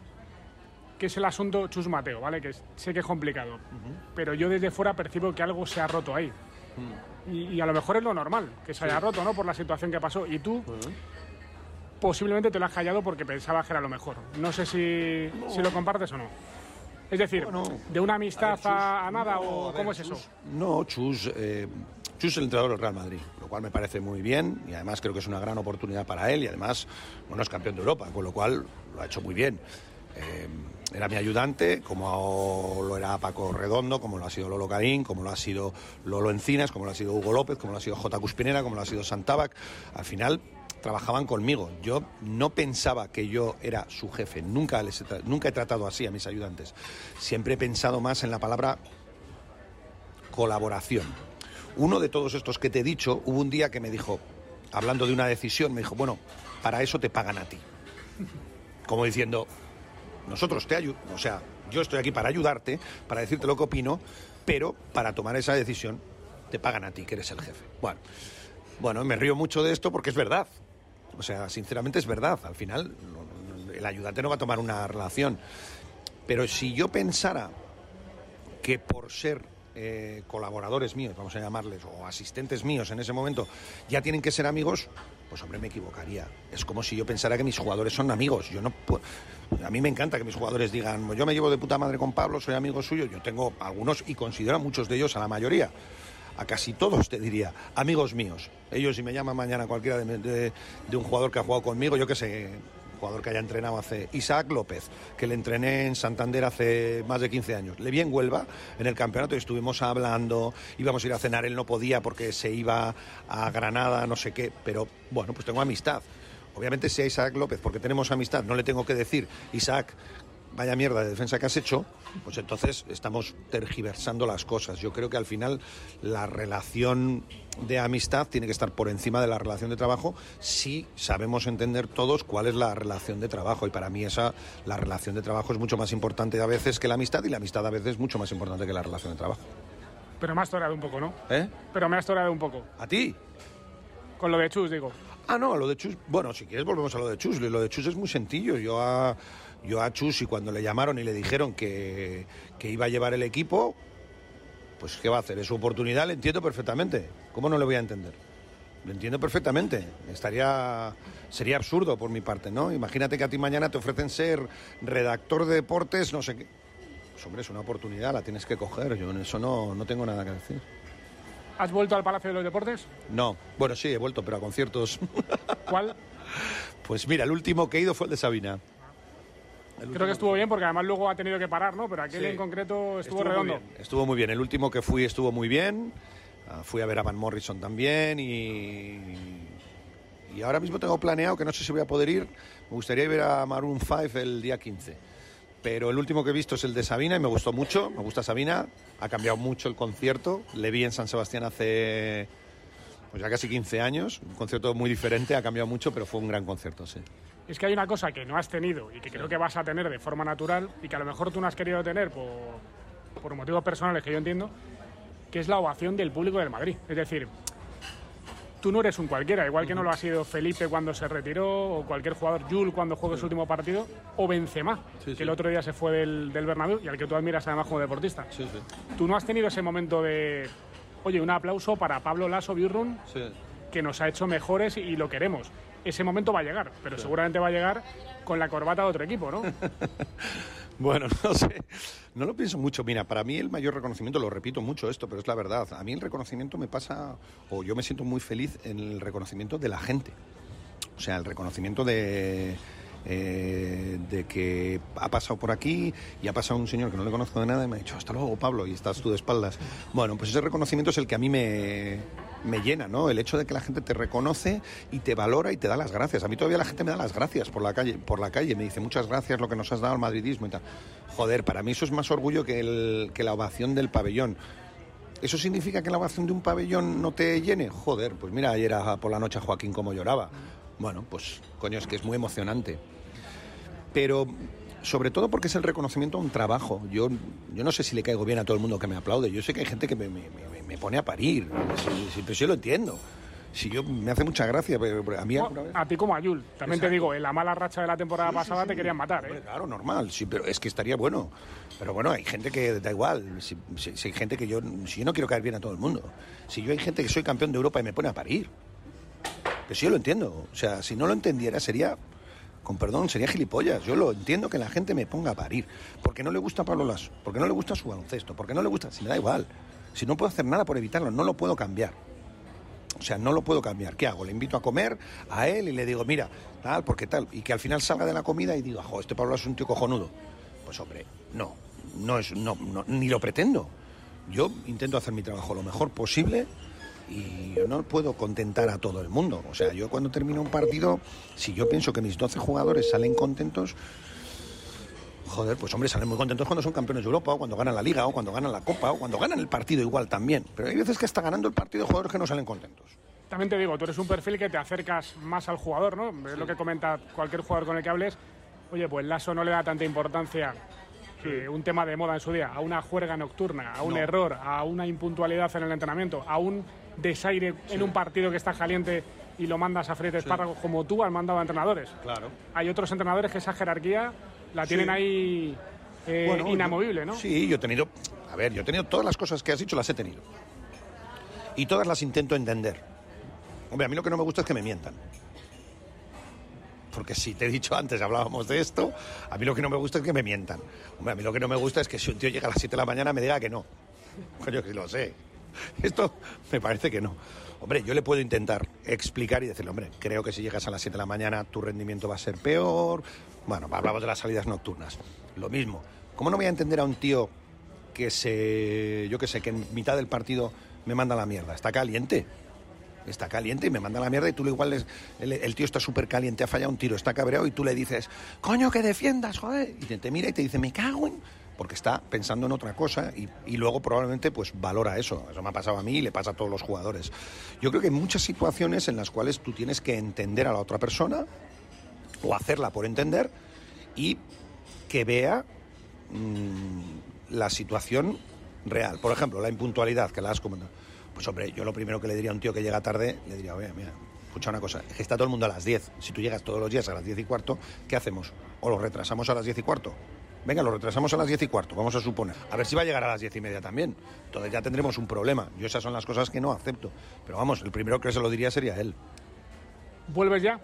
que es el asunto Chus Mateo, ¿vale? Que sé que es complicado, pero yo desde fuera percibo que algo se ha roto ahí. Y a lo mejor es lo normal, que se haya roto, ¿no? Por la situación que pasó. Y tú posiblemente te lo has callado porque pensabas que era lo mejor. No sé si lo compartes o no. Es decir, bueno, ¿de una amistad a nada o cómo es eso? No, Chus es el entrenador del Real Madrid, lo cual me parece muy bien y además creo que es una gran oportunidad para él y además, bueno, es campeón de Europa, con lo cual lo ha hecho muy bien. Era mi ayudante, como lo era Paco Redondo, como lo ha sido Lolo Garín, como lo ha sido Lolo Encinas, como lo ha sido Hugo López, como lo ha sido J. Cuspinera, como lo ha sido Santabac. Al final trabajaban conmigo. Yo no pensaba que yo era su jefe. Nunca he tratado así a mis ayudantes. Siempre he pensado más en la palabra colaboración. Uno de todos estos que te he dicho, hubo un día que me dijo, hablando de una decisión, me dijo, bueno, para eso te pagan a ti. Como diciendo, nosotros o sea, yo estoy aquí para ayudarte, para decirte lo que opino, pero para tomar esa decisión te pagan a ti, que eres el jefe. Bueno, me río mucho de esto porque es verdad. O sea, sinceramente es verdad. Al final, el ayudante no va a tomar una relación. Pero si yo pensara que por ser colaboradadores míos, vamos a llamarles, o asistentes míos en ese momento, ya tienen que ser amigos, pues hombre, me equivocaría. Es como si yo pensara que mis jugadores son amigos. Yo no puedo... A mí me encanta que mis jugadores digan, yo me llevo de puta madre con Pablo, soy amigo suyo. Yo tengo algunos, y considero a muchos de ellos, a la mayoría, a casi todos te diría, amigos míos. Ellos, si me llaman mañana cualquiera de un jugador que ha jugado conmigo, yo qué sé, jugador que haya entrenado hace... Isaac López, que le entrené en Santander hace más de 15 años. Le vi en Huelva, en el campeonato, y estuvimos hablando, íbamos a ir a cenar, él no podía porque se iba a Granada, no sé qué, pero bueno, pues tengo amistad. Obviamente si a Isaac López, porque tenemos amistad, no le tengo que decir, Isaac, vaya mierda de defensa que has hecho, pues entonces estamos tergiversando las cosas. Yo creo que al final la relación de amistad tiene que estar por encima de la relación de trabajo si sabemos entender todos cuál es la relación de trabajo. Y para mí la relación de trabajo es mucho más importante a veces que la amistad, y la amistad a veces es mucho más importante que la relación de trabajo. Pero me has toreado un poco, ¿no? ¿Eh? Pero me has toreado un poco. ¿A ti? Con lo de Chus, digo. Ah, no, lo de Chus... Bueno, si quieres volvemos a lo de Chus. Lo de Chus es muy sencillo. Yo a Chus, y cuando le llamaron y le dijeron que iba a llevar el equipo, pues ¿qué va a hacer? Es su oportunidad, le entiendo perfectamente. ¿Cómo no le voy a entender? Lo entiendo perfectamente. Sería absurdo por mi parte, ¿no? Imagínate que a ti mañana te ofrecen ser redactor de deportes, no sé qué. Pues hombre, es una oportunidad, la tienes que coger. Yo en eso no tengo nada que decir. ¿Has vuelto al Palacio de los Deportes? No, bueno, sí, he vuelto, pero a conciertos. ¿Cuál? Pues mira, el último que he ido fue el de Sabina. Creo que estuvo bien, porque además luego ha tenido que parar, ¿no? Pero aquel en concreto estuvo redondo. Estuvo muy bien. El último que fui estuvo muy bien. Fui a ver a Van Morrison también y ahora mismo tengo planeado, que no sé si voy a poder ir, me gustaría ver a Maroon 5 el día 15. Pero el último que he visto es el de Sabina y me gustó mucho, me gusta Sabina, ha cambiado mucho el concierto, le vi en San Sebastián hace pues ya casi 15 años, un concierto muy diferente, ha cambiado mucho, pero fue un gran concierto, sí. Es que hay una cosa que no has tenido y que creo que vas a tener de forma natural y que a lo mejor tú no has querido tener por motivos personales que yo entiendo, que es la ovación del público del Madrid. Es decir, tú no eres un cualquiera, igual que no lo ha sido Felipe cuando se retiró, o cualquier jugador, Jul cuando juegue su último partido, o Benzema, que el otro día se fue del Bernabéu y al que tú admiras además como deportista. Sí. Tú no has tenido ese momento de, oye, un aplauso para Pablo Laso Birrun, que nos ha hecho mejores y lo queremos. Ese momento va a llegar, pero seguramente va a llegar con la corbata de otro equipo, ¿no? Bueno, no sé, no lo pienso mucho. Mira, para mí el mayor reconocimiento, lo repito mucho esto, pero es la verdad, a mí el reconocimiento me pasa, o yo me siento muy feliz en el reconocimiento de la gente. O sea, el reconocimiento de que ha pasado por aquí y ha pasado un señor que no le conozco de nada y me ha dicho, hasta luego, Pablo, y estás tú de espaldas. Bueno, pues ese reconocimiento es el que a mí me llena, ¿no? El hecho de que la gente te reconoce y te valora y te da las gracias. A mí todavía la gente me da las gracias por la calle, me dice muchas gracias lo que nos has dado al madridismo y tal. Joder, para mí eso es más orgullo que la ovación del pabellón. ¿Eso significa que la ovación de un pabellón no te llene? Joder, pues mira, ayer por la noche a Joaquín cómo lloraba. Bueno, pues coño, es que es muy emocionante. Pero sobre todo porque es el reconocimiento a un trabajo. Yo no sé si le caigo bien a todo el mundo que me aplaude. Yo sé que hay gente que me pone a parir. Pero yo lo entiendo. Si yo me hace mucha gracia, pero a mí a ti como a Jul. También Exacto. Te digo, en la mala racha de la temporada pasada te querían matar, ¿eh? Claro, normal. Sí, pero es que estaría bueno. Pero bueno, hay gente que da igual. Si hay gente que si yo no quiero caer bien a todo el mundo. Si yo hay gente que soy campeón de Europa y me pone a parir. Pero sí yo lo entiendo. O sea, si no lo entendiera sería, con perdón, sería gilipollas. Yo lo entiendo que la gente me ponga a parir. Porque no le gusta Pablo Laso, porque no le gusta su baloncesto, porque no le gusta... Si me da igual. Si no puedo hacer nada por evitarlo, no lo puedo cambiar. O sea, no lo puedo cambiar. ¿Qué hago? Le invito a comer a él y le digo, mira, tal, porque tal. Y que al final salga de la comida y diga, jo, este Pablo es un tío cojonudo. Pues hombre, no, ni lo pretendo. Yo intento hacer mi trabajo lo mejor posible y yo no puedo contentar a todo el mundo. O sea, yo cuando termino un partido, si yo pienso que mis 12 jugadores salen contentos, joder, pues hombre, salen muy contentos cuando son campeones de Europa, o cuando ganan la Liga, o cuando ganan la Copa, o cuando ganan el partido igual también. Pero hay veces que hasta ganando el partido jugadores que no salen contentos. También te digo, tú eres un perfil que te acercas más al jugador, ¿no? Es lo que comenta cualquier jugador con el que hables. Oye, pues Laso no le da tanta importancia que un tema de moda en su día, a una juerga nocturna, a un error, a una impuntualidad en el entrenamiento, a un desaire en un partido que está caliente y lo mandas a freír espárragos como tú has mandado a entrenadores. Claro. Hay otros entrenadores que esa jerarquía la tienen ahí inamovible, ¿no? Sí, yo he tenido todas las cosas que has dicho, las he tenido. Y todas las intento entender. Hombre, a mí lo que no me gusta es que me mientan. Porque si te he dicho antes, hablábamos de esto, a mí lo que no me gusta es que me mientan. Hombre, a mí lo que no me gusta es que si un tío llega a las 7 de la mañana me diga que no. Coño, que lo sé. Esto me parece que no. Hombre, yo le puedo intentar explicar y decirle, hombre, creo que si llegas a las 7 de la mañana tu rendimiento va a ser peor. Bueno, hablamos de las salidas nocturnas. Lo mismo. ¿Cómo no voy a entender a un tío que que en mitad del partido me manda a la mierda? Está caliente. está caliente y me manda la mierda y tú igual el tío está súper caliente, ha fallado un tiro, está cabreado y tú le dices, coño, que defiendas, joder, y te mira y te dice, me cago en... porque está pensando en otra cosa y luego probablemente pues valora eso. Eso me ha pasado a mí y le pasa a todos los jugadores. Yo creo que hay muchas situaciones en las cuales tú tienes que entender a la otra persona o hacerla por entender y que vea la situación real. Por ejemplo, la impuntualidad, que la has comentado. Pues hombre, yo lo primero que le diría a un tío que llega tarde, le diría, oye, mira, escucha una cosa, es que está todo el mundo a las 10. Si tú llegas todos los días a las 10:15, ¿qué hacemos? ¿O lo retrasamos a las 10:15? Venga, lo retrasamos a las 10:15, vamos a suponer. A ver si va a llegar a las 10:30 también. Entonces ya tendremos un problema. Yo esas son las cosas que no acepto. Pero vamos, el primero que se lo diría sería él. ¿Vuelves ya?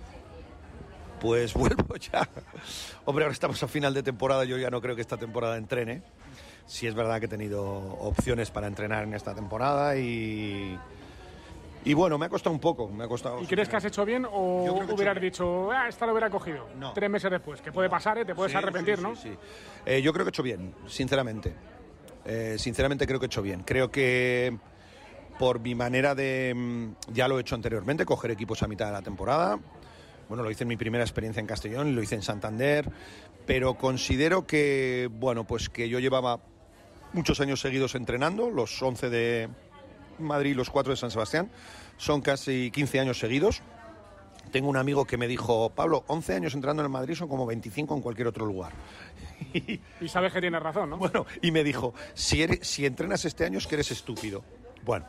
Pues vuelvo ya. Hombre, ahora estamos a final de temporada, yo ya no creo que esta temporada entrene. Sí es verdad que he tenido opciones para entrenar en esta temporada y bueno, me ha costado un poco. ¿Y crees que has hecho bien o hubieras dicho, esta lo hubiera cogido? No. 3 meses después, que puede pasar, te puedes arrepentir, ¿no? Sí. Yo creo que he hecho bien, sinceramente. Sinceramente creo que he hecho bien. Creo que por mi manera de... Ya lo he hecho anteriormente, coger equipos a mitad de la temporada. Bueno, lo hice en mi primera experiencia en Castellón y lo hice en Santander, pero considero que, bueno, pues que yo llevaba muchos años seguidos entrenando, los 11 de Madrid y los 4 de San Sebastián, son casi 15 años seguidos. Tengo un amigo que me dijo, Pablo, 11 años entrenando en el Madrid son como 25 en cualquier otro lugar. Y sabes que tienes razón, ¿no? Bueno, y me dijo, si entrenas este año es que eres estúpido. Bueno,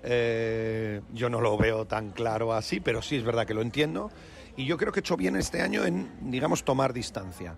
yo no lo veo tan claro así, pero sí es verdad que lo entiendo. Y yo creo que he hecho bien este año en, digamos, tomar distancia.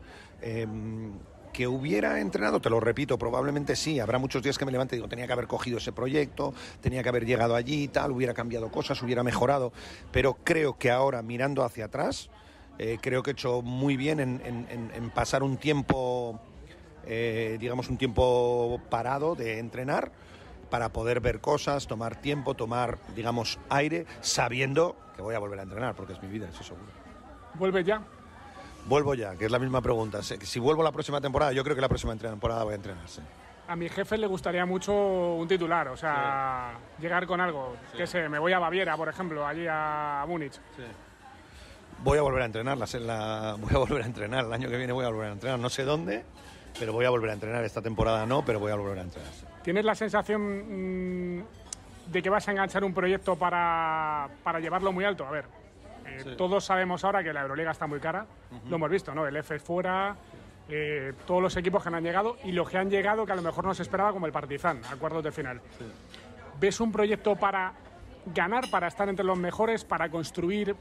Que hubiera entrenado, te lo repito, probablemente sí. Habrá muchos días que me levante y digo, tenía que haber cogido ese proyecto, tenía que haber llegado allí y tal, hubiera cambiado cosas, hubiera mejorado. Pero creo que ahora, mirando hacia atrás, creo que he hecho muy bien en pasar un tiempo, digamos, un tiempo parado de entrenar para poder ver cosas, tomar tiempo, tomar, digamos, aire, sabiendo que voy a volver a entrenar, porque es mi vida, eso seguro. ¿Vuelves ya? Vuelvo ya, que es la misma pregunta. Si vuelvo la próxima temporada, yo creo que la próxima temporada voy a entrenar, sí. A mi jefe le gustaría mucho un titular, o sea, llegar con algo. Sí. Que sé, me voy a Baviera, por ejemplo, allí a Múnich. Sí. Voy a volver a entrenar, voy a volver a entrenar, el año que viene voy a volver a entrenar, no sé dónde, pero voy a volver a entrenar, esta temporada no, pero voy a volver a entrenar. Sí. ¿Tienes la sensación de que vas a enganchar un proyecto para llevarlo muy alto? A ver, todos sabemos ahora que la Euroliga está muy cara, lo hemos visto, ¿no? El EFES fuera, todos los equipos que han llegado y los que han llegado que a lo mejor no se esperaba, como el Partizan, a cuartos de final. Sí. ¿Ves un proyecto para ganar, para estar entre los mejores, para construir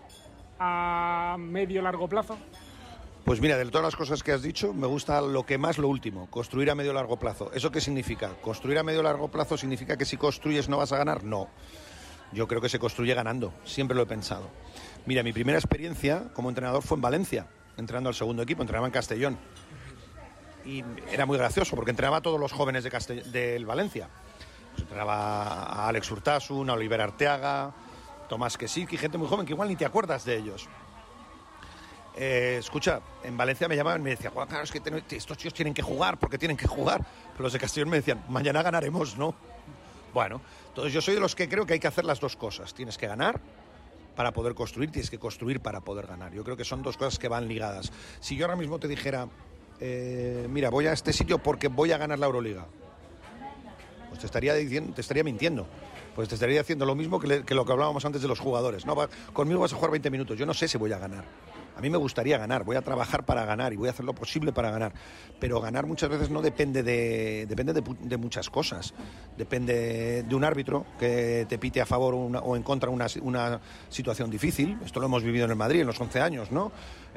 a medio largo plazo? Pues mira, de todas las cosas que has dicho, me gusta lo último, construir a medio largo plazo. ¿Eso qué significa? ¿Construir a medio largo plazo significa que si construyes no vas a ganar? No. Yo creo que se construye ganando, siempre lo he pensado. Mira, mi primera experiencia como entrenador fue en Valencia, entrenando al segundo equipo, entrenaba en Castellón. Y era muy gracioso, porque entrenaba a todos los jóvenes del Valencia. Pues entrenaba a Alex Urtasun, a Oliver Arteaga, Tomás Kesicki, gente muy joven que igual ni te acuerdas de ellos. Escucha, en Valencia me llamaban y me decían, bueno, claro, es que estos tíos tienen que jugar, porque tienen que jugar. Pero los de Castellón me decían, mañana ganaremos, ¿no? Bueno, entonces yo soy de los que creo que hay que hacer las dos cosas. Tienes que ganar para poder construir, tienes que construir para poder ganar. Yo creo que son dos cosas que van ligadas. Si yo ahora mismo te dijera, mira, voy a este sitio porque voy a ganar la Euroliga, pues te estaría mintiendo. Pues te estaría haciendo lo mismo que lo que hablábamos antes de los jugadores. No, conmigo vas a jugar 20 minutos, yo no sé si voy a ganar. A mí me gustaría ganar, voy a trabajar para ganar y voy a hacer lo posible para ganar. Pero ganar muchas veces no depende de muchas cosas. Depende de un árbitro que te pite a favor o en contra una situación difícil. Esto lo hemos vivido en el Madrid en los 11 años, ¿no?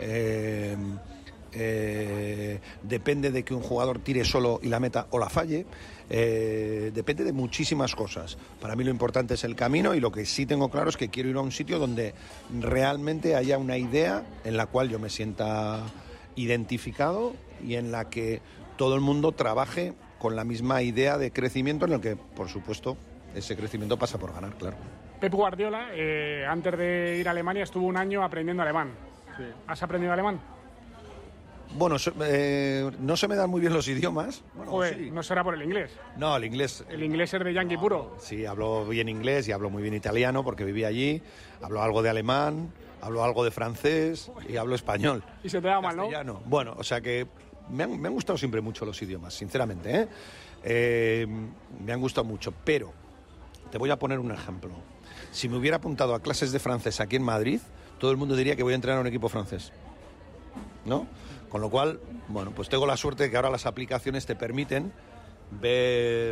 Depende de que un jugador tire solo y la meta o la falle. Depende de muchísimas cosas. Para mí lo importante es el camino y lo que sí tengo claro es que quiero ir a un sitio donde realmente haya una idea en la cual yo me sienta identificado y en la que todo el mundo trabaje con la misma idea de crecimiento, en el que, por supuesto, ese crecimiento pasa por ganar, claro. Pep Guardiola, antes de ir a Alemania, estuvo un año aprendiendo alemán. Sí. ¿Has aprendido alemán? Bueno, no se me dan muy bien los idiomas. Bueno, Joder, sí. ¿no será por el inglés? No, el inglés... El inglés es de yankee puro. Sí, hablo bien inglés y hablo muy bien italiano porque viví allí. Hablo algo de alemán, hablo algo de francés y hablo español. Y se te da mal, ¿no? Castellano. Bueno, o sea que me han gustado siempre mucho los idiomas, sinceramente, me han gustado mucho, pero te voy a poner un ejemplo. Si me hubiera apuntado a clases de francés aquí en Madrid, todo el mundo diría que voy a entrenar a un equipo francés, ¿no? Con lo cual, bueno, pues tengo la suerte de que ahora las aplicaciones te permiten ver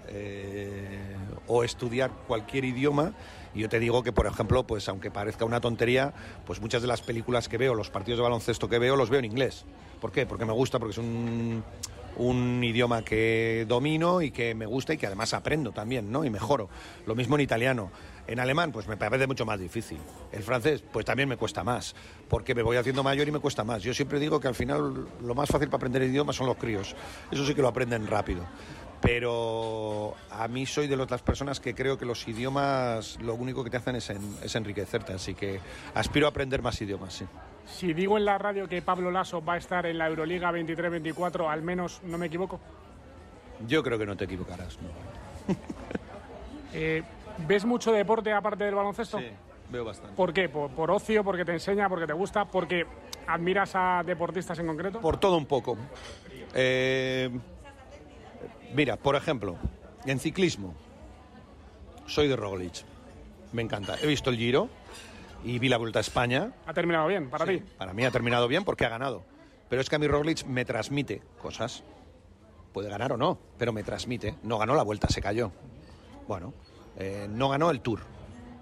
o estudiar cualquier idioma. Y yo te digo que, por ejemplo, pues aunque parezca una tontería, pues muchas de las películas que veo, los partidos de baloncesto que veo, los veo en inglés. ¿Por qué? Porque me gusta, porque es un idioma que domino y que me gusta y que además aprendo también, ¿no? Y mejoro. Lo mismo en italiano. En alemán, pues me parece mucho más difícil. El francés, pues también me cuesta más, porque me voy haciendo mayor y me cuesta más. Yo siempre digo que al final lo más fácil para aprender idiomas son los críos. Eso sí que lo aprenden rápido. Pero a mí soy de las personas que creo que los idiomas lo único que te hacen es enriquecerte. Así que aspiro a aprender más idiomas, sí. Si digo en la radio que Pablo Laso va a estar en la Euroliga 23-24, al menos no me equivoco. Yo creo que no te equivocarás, ¿no? ¿Ves mucho deporte aparte del baloncesto? Sí, veo bastante. ¿Por qué? ¿Por ocio? ¿Porque te enseña? ¿Porque te gusta? ¿Porque admiras a deportistas en concreto? Por todo un poco. Mira, por ejemplo, en ciclismo, soy de Roglic. Me encanta. He visto el Giro y vi la Vuelta a España. ¿Ha terminado bien para ti? Para mí ha terminado bien porque ha ganado. Pero es que a mí Roglic me transmite cosas. Puede ganar o no, pero me transmite. No ganó la Vuelta, se cayó. Bueno, no ganó el Tour.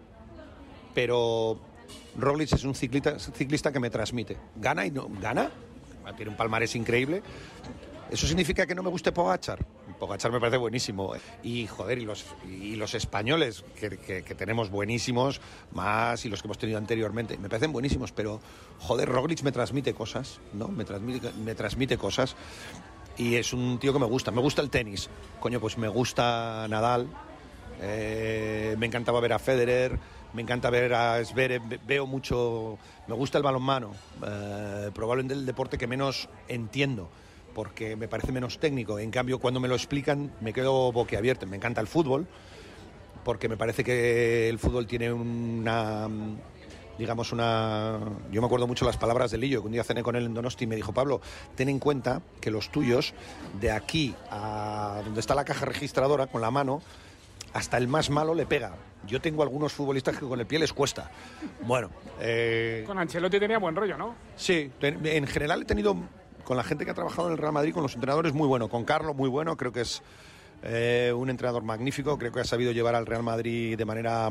Pero Roglic es un ciclista que me transmite. Gana y no gana. Tiene un palmarés increíble. ¿Eso significa que no me guste Pogačar? Pogačar me parece buenísimo. Y, joder, y los españoles, que tenemos buenísimos, más y los que hemos tenido anteriormente, me parecen buenísimos, pero, joder, Roglic me transmite cosas, ¿no? Me transmite cosas. Y es un tío que me gusta. Me gusta el tenis. Coño, pues me gusta Nadal. Me encantaba ver a Federer. Me encanta ver a Zverev. Veo mucho... Me gusta el balonmano. Probablemente el deporte que menos entiendo, porque me parece menos técnico. En cambio, cuando me lo explican, me quedo boquiabierto. Me encanta el fútbol, porque me parece que el fútbol tiene digamos una... Yo me acuerdo mucho las palabras de Lillo, que un día cené con él en Donosti y me dijo: Pablo, ten en cuenta que los tuyos, de aquí a donde está la caja registradora, con la mano, hasta el más malo le pega. Yo tengo algunos futbolistas que con el pie les cuesta. Bueno... Con Ancelotti tenía buen rollo, ¿no? Sí, en general he tenido... Con la gente que ha trabajado en el Real Madrid, con los entrenadores, muy bueno. Con Carlo, muy bueno. Creo que es un entrenador magnífico. Creo que ha sabido llevar al Real Madrid de manera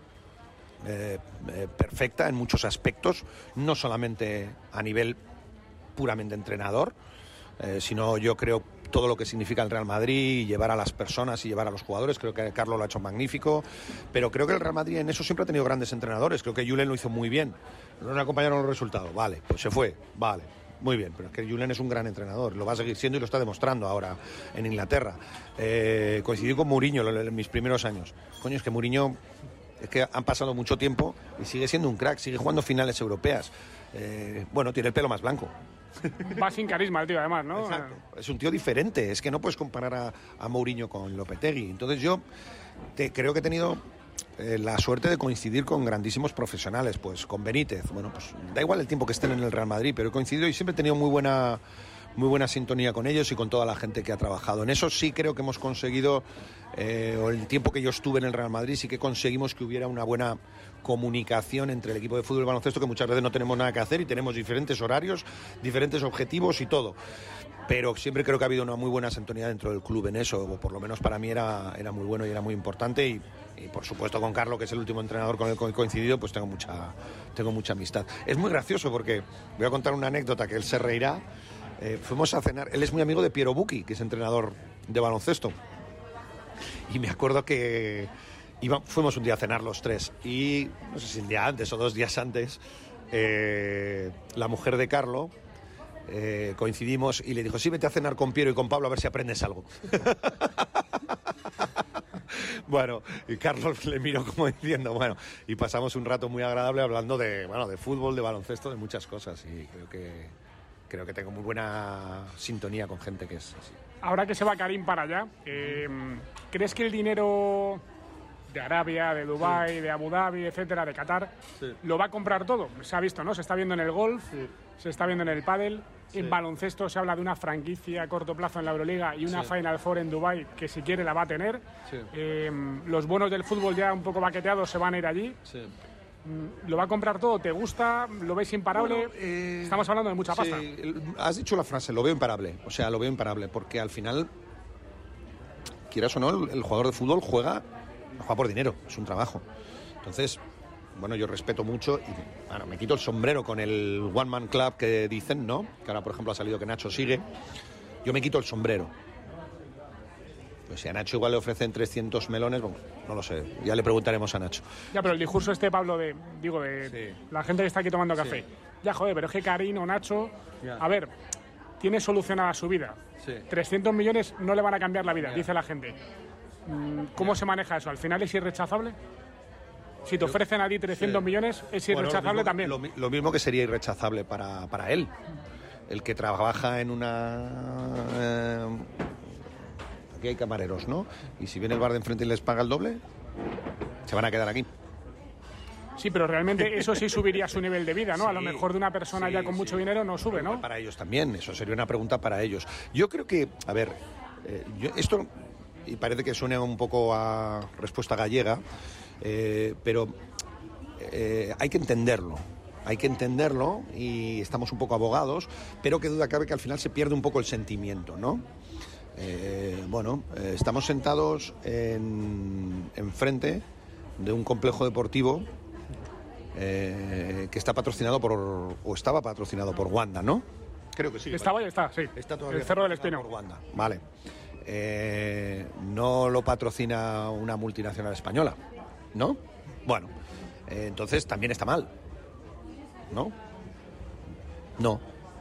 perfecta en muchos aspectos. No solamente a nivel puramente entrenador, sino yo creo todo lo que significa el Real Madrid, y llevar a las personas y llevar a los jugadores. Creo que Carlo lo ha hecho magnífico. Pero creo que el Real Madrid en eso siempre ha tenido grandes entrenadores. Creo que Julen lo hizo muy bien. No le acompañaron los resultados. Vale, pues se fue. Vale. Muy bien, pero es que Julen es un gran entrenador, lo va a seguir siendo y lo está demostrando ahora en Inglaterra. Coincidí con Mourinho en mis primeros años. Coño, es que Mourinho, es que han pasado mucho tiempo y sigue siendo un crack, sigue jugando finales europeas. Bueno, tiene el pelo más blanco. Va sin carisma el tío, además, ¿no? Exacto. Es un tío diferente, es que no puedes comparar a Mourinho con Lopetegui. Entonces yo creo que he tenido... la suerte de coincidir con grandísimos profesionales, pues con Benítez, bueno, pues da igual el tiempo que estén en el Real Madrid, pero he coincidido y siempre he tenido muy buena sintonía con ellos y con toda la gente que ha trabajado. En eso sí creo que hemos conseguido, o el tiempo que yo estuve en el Real Madrid, sí que conseguimos que hubiera una buena comunicación entre el equipo de fútbol y baloncesto, que muchas veces no tenemos nada que hacer y tenemos diferentes horarios, diferentes objetivos y todo. Pero siempre creo que ha habido una muy buena sintonía dentro del club en eso, o por lo menos para mí era muy bueno y era muy importante. Y por supuesto con Carlo, que es el último entrenador con el que he coincidido, pues tengo mucha amistad. Es muy gracioso porque voy a contar una anécdota que él se reirá. Fuimos a cenar, él es muy amigo de Piero Bucchi, que es entrenador de baloncesto. Y me acuerdo que fuimos un día a cenar los tres y no sé si un día antes o 2 días antes, la mujer de Carlo... coincidimos y le dijo: sí, vete a cenar con Piero y con Pablo a ver si aprendes algo. Bueno, y Carlos le miró como diciendo, bueno, y pasamos un rato muy agradable hablando de fútbol, de baloncesto, de muchas cosas, y creo que creo que tengo muy buena sintonía con gente que es así. Ahora que se va Karim para allá, ¿crees que el dinero de Arabia, de Dubái, de Abu Dhabi, etcétera, de Qatar, lo va a comprar todo? Se ha visto, ¿no? Se está viendo en el golf, se está viendo en el pádel, en baloncesto se habla de una franquicia a corto plazo en la Euroliga y una Final Four en Dubái que si quiere la va a tener. Los bonos del fútbol ya un poco baqueteados se van a ir allí. ¿Lo va a comprar todo? ¿Te gusta? ¿Lo ves imparable? Bueno, estamos hablando de mucha pasta. Has dicho la frase, lo veo imparable. O sea, lo veo imparable, porque al final, quieras o no, el jugador de fútbol juega por dinero, es un trabajo. Entonces, bueno, yo respeto mucho y bueno, me quito el sombrero con el One Man Club que dicen, ¿no? Que ahora, por ejemplo, ha salido que Nacho sigue. Yo me quito el sombrero. Pues si a Nacho igual le ofrecen 300 melones, bueno, no lo sé, ya le preguntaremos a Nacho. Ya, pero el discurso Pablo, de la gente que está aquí tomando café. Ya, joder, pero es que Karim o Nacho, a ver, tiene solucionada su vida. 300 millones no le van a cambiar la vida, dice la gente. ¿Cómo se maneja eso? ¿Al final es irrechazable? Si te ofrecen a ti 300 millones, ¿es irrechazable también? Lo mismo que sería irrechazable para él. El que trabaja en una... aquí hay camareros, ¿no? Y si viene el bar de enfrente y les paga el doble, se van a quedar aquí. Sí, pero realmente eso sí subiría su nivel de vida, ¿no? A lo mejor de una persona ya con mucho dinero no sube, ¿no? Para ellos también, eso sería una pregunta para ellos. Yo creo que, a ver, esto, y parece que suena un poco a respuesta gallega, pero hay que entenderlo. Hay que entenderlo y estamos un poco abogados, pero que duda cabe que al final se pierde un poco el sentimiento, ¿no? Estamos sentados enfrente de un complejo deportivo que está patrocinado o estaba patrocinado por Wanda, ¿no? Creo que sí. Estaba y está, sí. Está todavía el Cerro del Espino. Por Wanda, vale. No lo patrocina una multinacional española, ¿no? Bueno, entonces también está mal, ¿no? No.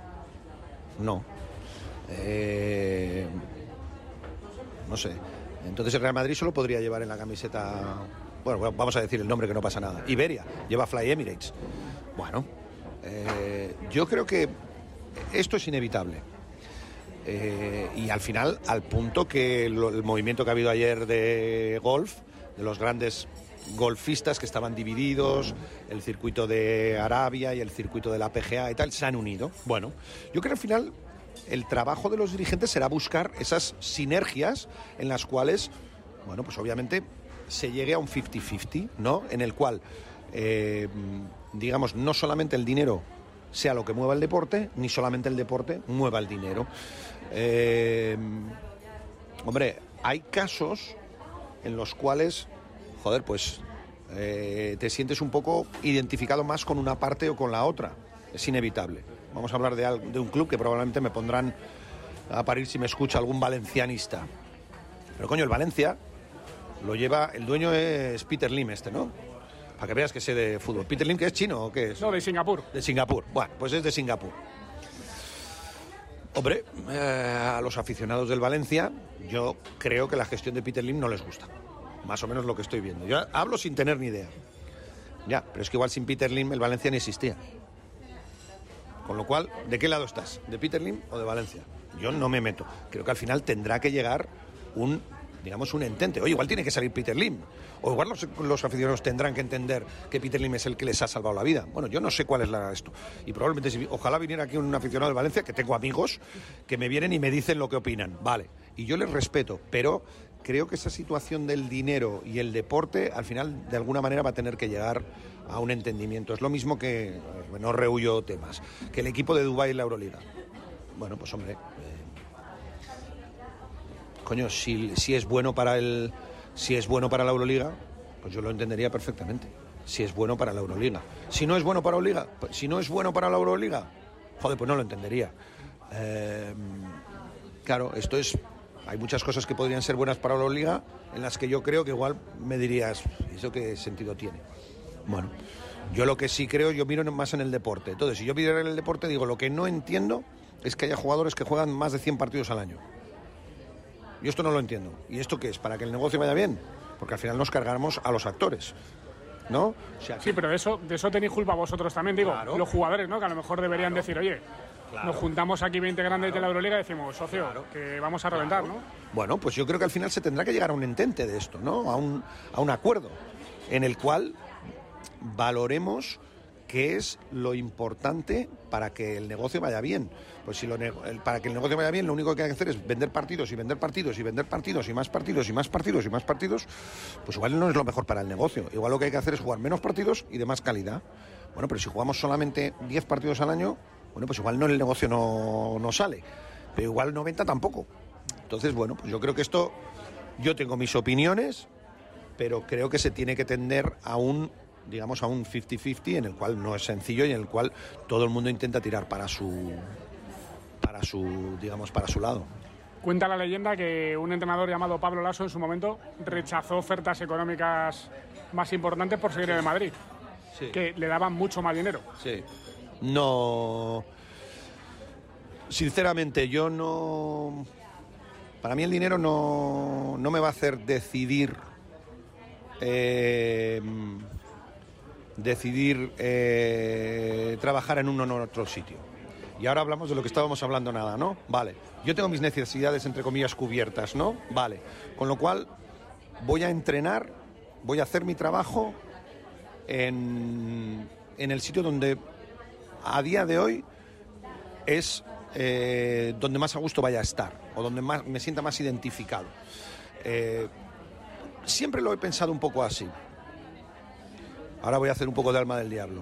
No sé. Entonces el Real Madrid solo podría llevar en la camiseta... Bueno, vamos a decir el nombre que no pasa nada. Iberia, lleva Fly Emirates. Bueno, yo creo que esto es inevitable. Y al final, al punto que el movimiento que ha habido ayer de golf, de los grandes golfistas que estaban divididos, el circuito de Arabia y el circuito de la PGA y tal, se han unido. Bueno, yo creo que al final el trabajo de los dirigentes será buscar esas sinergias en las cuales, bueno, pues obviamente se llegue a un 50-50, ¿no? En el cual, digamos, no solamente el dinero sea lo que mueva el deporte, ni solamente el deporte mueva el dinero. Hombre, hay casos en los cuales, joder, pues te sientes un poco identificado más con una parte o con la otra. Es inevitable. Vamos a hablar de un club que probablemente me pondrán a parir si me escucha algún valencianista. Pero coño, el Valencia lo lleva, el dueño es Peter Lim ¿no? Para que veas que sé de fútbol. ¿Peter Lim que es chino o qué es? No, de Singapur. De Singapur. Bueno, pues es de Singapur. Hombre, a los aficionados del Valencia, yo creo que la gestión de Peter Lim no les gusta. Más o menos lo que estoy viendo. Yo hablo sin tener ni idea. Ya, pero es que igual sin Peter Lim el Valencia ni existía. Con lo cual, ¿de qué lado estás? ¿De Peter Lim o de Valencia? Yo no me meto. Creo que al final tendrá que llegar un entente. Oye, igual tiene que salir Peter Lim. O igual los aficionados tendrán que entender que Peter Lim es el que les ha salvado la vida. Bueno, yo no sé cuál es esto. Y probablemente, ojalá viniera aquí un aficionado de Valencia, que tengo amigos que me vienen y me dicen lo que opinan. Vale. Y yo les respeto, pero creo que esa situación del dinero y el deporte, al final, de alguna manera va a tener que llegar a un entendimiento. Es lo mismo que, no rehuyo temas, que el equipo de Dubái y la Euroliga. Bueno, pues hombre, coño, si es bueno para la Euroliga, pues yo lo entendería perfectamente. Si es bueno para la Euroliga. Si no es bueno para la Euroliga, joder, pues no lo entendería. Claro, hay muchas cosas que podrían ser buenas para la Euroliga, en las que yo creo que igual me dirías, ¿eso qué sentido tiene? Bueno, yo lo que sí creo, yo miro más en el deporte. Entonces, si yo miro en el deporte, digo, lo que no entiendo es que haya jugadores que juegan más de 100 partidos al año. Yo esto no lo entiendo. ¿Y esto qué es? ¿Para que el negocio vaya bien? Porque al final nos cargamos a los actores, ¿no? O sea, sí, pero de eso tenéis culpa vosotros también, digo, claro. Los jugadores, ¿no? Que a lo mejor deberían decir, oye, nos juntamos aquí 20 grandes de la Euroliga y decimos, socio, que vamos a reventar, ¿no? Bueno, pues yo creo que al final se tendrá que llegar a un entente de esto, ¿no? A un acuerdo en el cual valoremos qué es lo importante para que el negocio vaya bien. Pues si para que el negocio vaya bien, lo único que hay que hacer es vender partidos y vender partidos y vender partidos y más partidos y más partidos y más partidos, pues igual no es lo mejor para el negocio. Igual lo que hay que hacer es jugar menos partidos y de más calidad. Bueno, pero si jugamos solamente 10 partidos al año, bueno, pues igual el negocio no sale, pero igual 90 tampoco. Entonces, bueno, pues yo creo que esto, yo tengo mis opiniones, pero creo que se tiene que tender a un 50-50 en el cual no es sencillo y en el cual todo el mundo intenta tirar para su lado. Cuenta la leyenda que un entrenador llamado Pablo Laso en su momento rechazó ofertas económicas más importantes por seguir en el Madrid, sí, que le daban mucho más dinero. Sí. No, sinceramente yo no, para mí el dinero no me va a hacer decidir trabajar en uno o en otro sitio. Y ahora hablamos de lo que estábamos hablando nada, ¿no? Vale, yo tengo mis necesidades entre comillas cubiertas, ¿no? Vale, con lo cual voy a entrenar, voy a hacer mi trabajo en el sitio donde a día de hoy es donde más a gusto vaya a estar o donde más me sienta más identificado. Siempre lo he pensado un poco así. Ahora voy a hacer un poco de alma del diablo.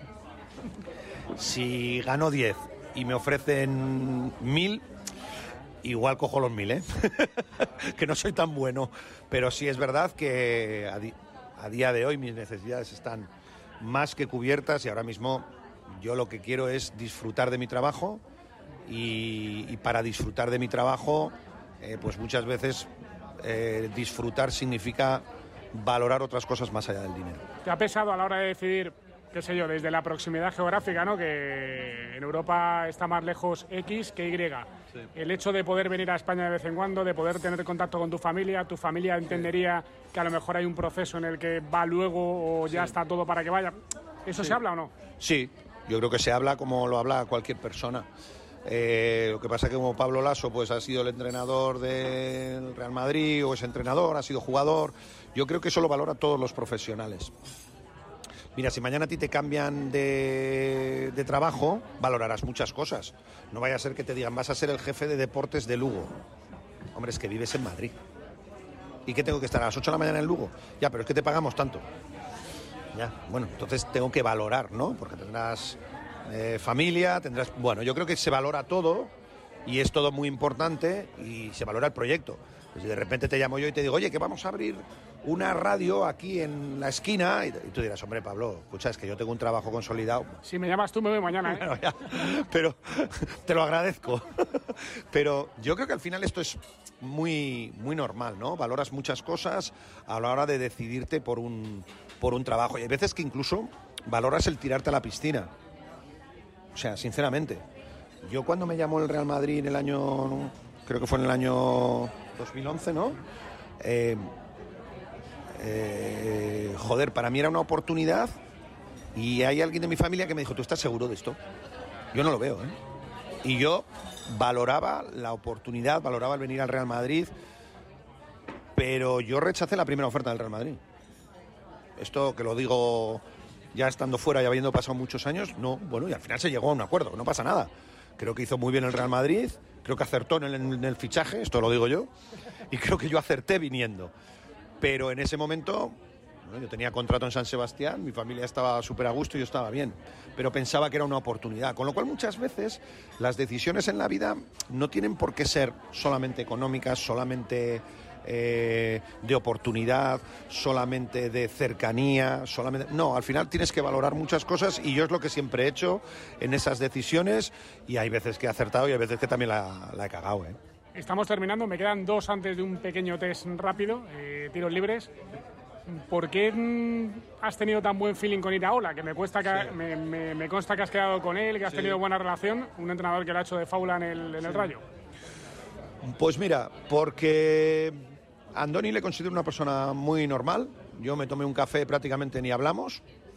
Si gano 10 y me ofrecen 1.000, igual cojo los 1.000, ¿eh? Que no soy tan bueno. Pero sí es verdad que a día de hoy mis necesidades están más que cubiertas y ahora mismo yo lo que quiero es disfrutar de mi trabajo y para disfrutar de mi trabajo, pues muchas veces disfrutar significa valorar otras cosas más allá del dinero. ¿Te ha pesado a la hora de decidir, qué sé yo, desde la proximidad geográfica, ¿no? Que en Europa está más lejos X que Y? Sí. El hecho de poder venir a España de vez en cuando, de poder tener contacto con tu familia entendería que a lo mejor hay un proceso en el que va luego o ya está todo para que vaya. ¿Eso se habla o no? Sí, yo creo que se habla como lo habla cualquier persona. Lo que pasa es que como Pablo Laso pues ha sido el entrenador del Real Madrid o es entrenador, ha sido jugador, yo creo que eso lo valora todos los profesionales. Mira, si mañana a ti te cambian de trabajo, valorarás muchas cosas. No vaya a ser que te digan, vas a ser el jefe de deportes de Lugo. Hombre, es que vives en Madrid. ¿Y qué tengo que estar a las 8 de la mañana en Lugo? Ya, pero es que te pagamos tanto. Ya, bueno, entonces tengo que valorar, ¿no? Porque tendrás familia, tendrás... Bueno, yo creo que se valora todo y es todo muy importante y se valora el proyecto. Pues si de repente te llamo yo y te digo, oye, que vamos a abrir una radio aquí en la esquina y tú dirás, hombre, Pablo, escucha, es que yo tengo un trabajo consolidado. Si me llamas tú me voy mañana, ¿eh? Bueno, ya, pero te lo agradezco. Pero yo creo que al final esto es muy, muy normal, ¿no? Valoras muchas cosas a la hora de decidirte por un trabajo y hay veces que incluso valoras el tirarte a la piscina. O sea, sinceramente, yo cuando me llamó el Real Madrid en el año, creo que fue en el año 2011, ¿no? Joder, para mí era una oportunidad y hay alguien de mi familia que me dijo, ¿tú estás seguro de esto? Yo no lo veo, ¿eh? Y yo valoraba la oportunidad, valoraba el venir al Real Madrid, pero yo rechacé la primera oferta del Real Madrid. Esto que lo digo ya estando fuera y habiendo pasado muchos años, no, bueno, y al final se llegó a un acuerdo, no pasa nada. Creo que hizo muy bien el Real Madrid, creo que acertó en el fichaje, esto lo digo yo, y creo que yo acerté viniendo. Pero en ese momento, bueno, yo tenía contrato en San Sebastián, mi familia estaba súper a gusto y yo estaba bien, pero pensaba que era una oportunidad. Con lo cual muchas veces las decisiones en la vida no tienen por qué ser solamente económicas, solamente de oportunidad, solamente de cercanía, solamente... No, al final tienes que valorar muchas cosas y yo es lo que siempre he hecho en esas decisiones y hay veces que he acertado y hay veces que también la he cagado, ¿eh? Estamos terminando, me quedan 2 antes de un pequeño test rápido, tiros libres. ¿Por qué has tenido tan buen feeling con Iraola? Que me consta que has quedado con él, que has tenido buena relación, un entrenador que lo ha hecho de faula en el Rayo. Pues mira, porque Andoni le considero una persona muy normal. Yo me tomé un café, prácticamente ni hablamos.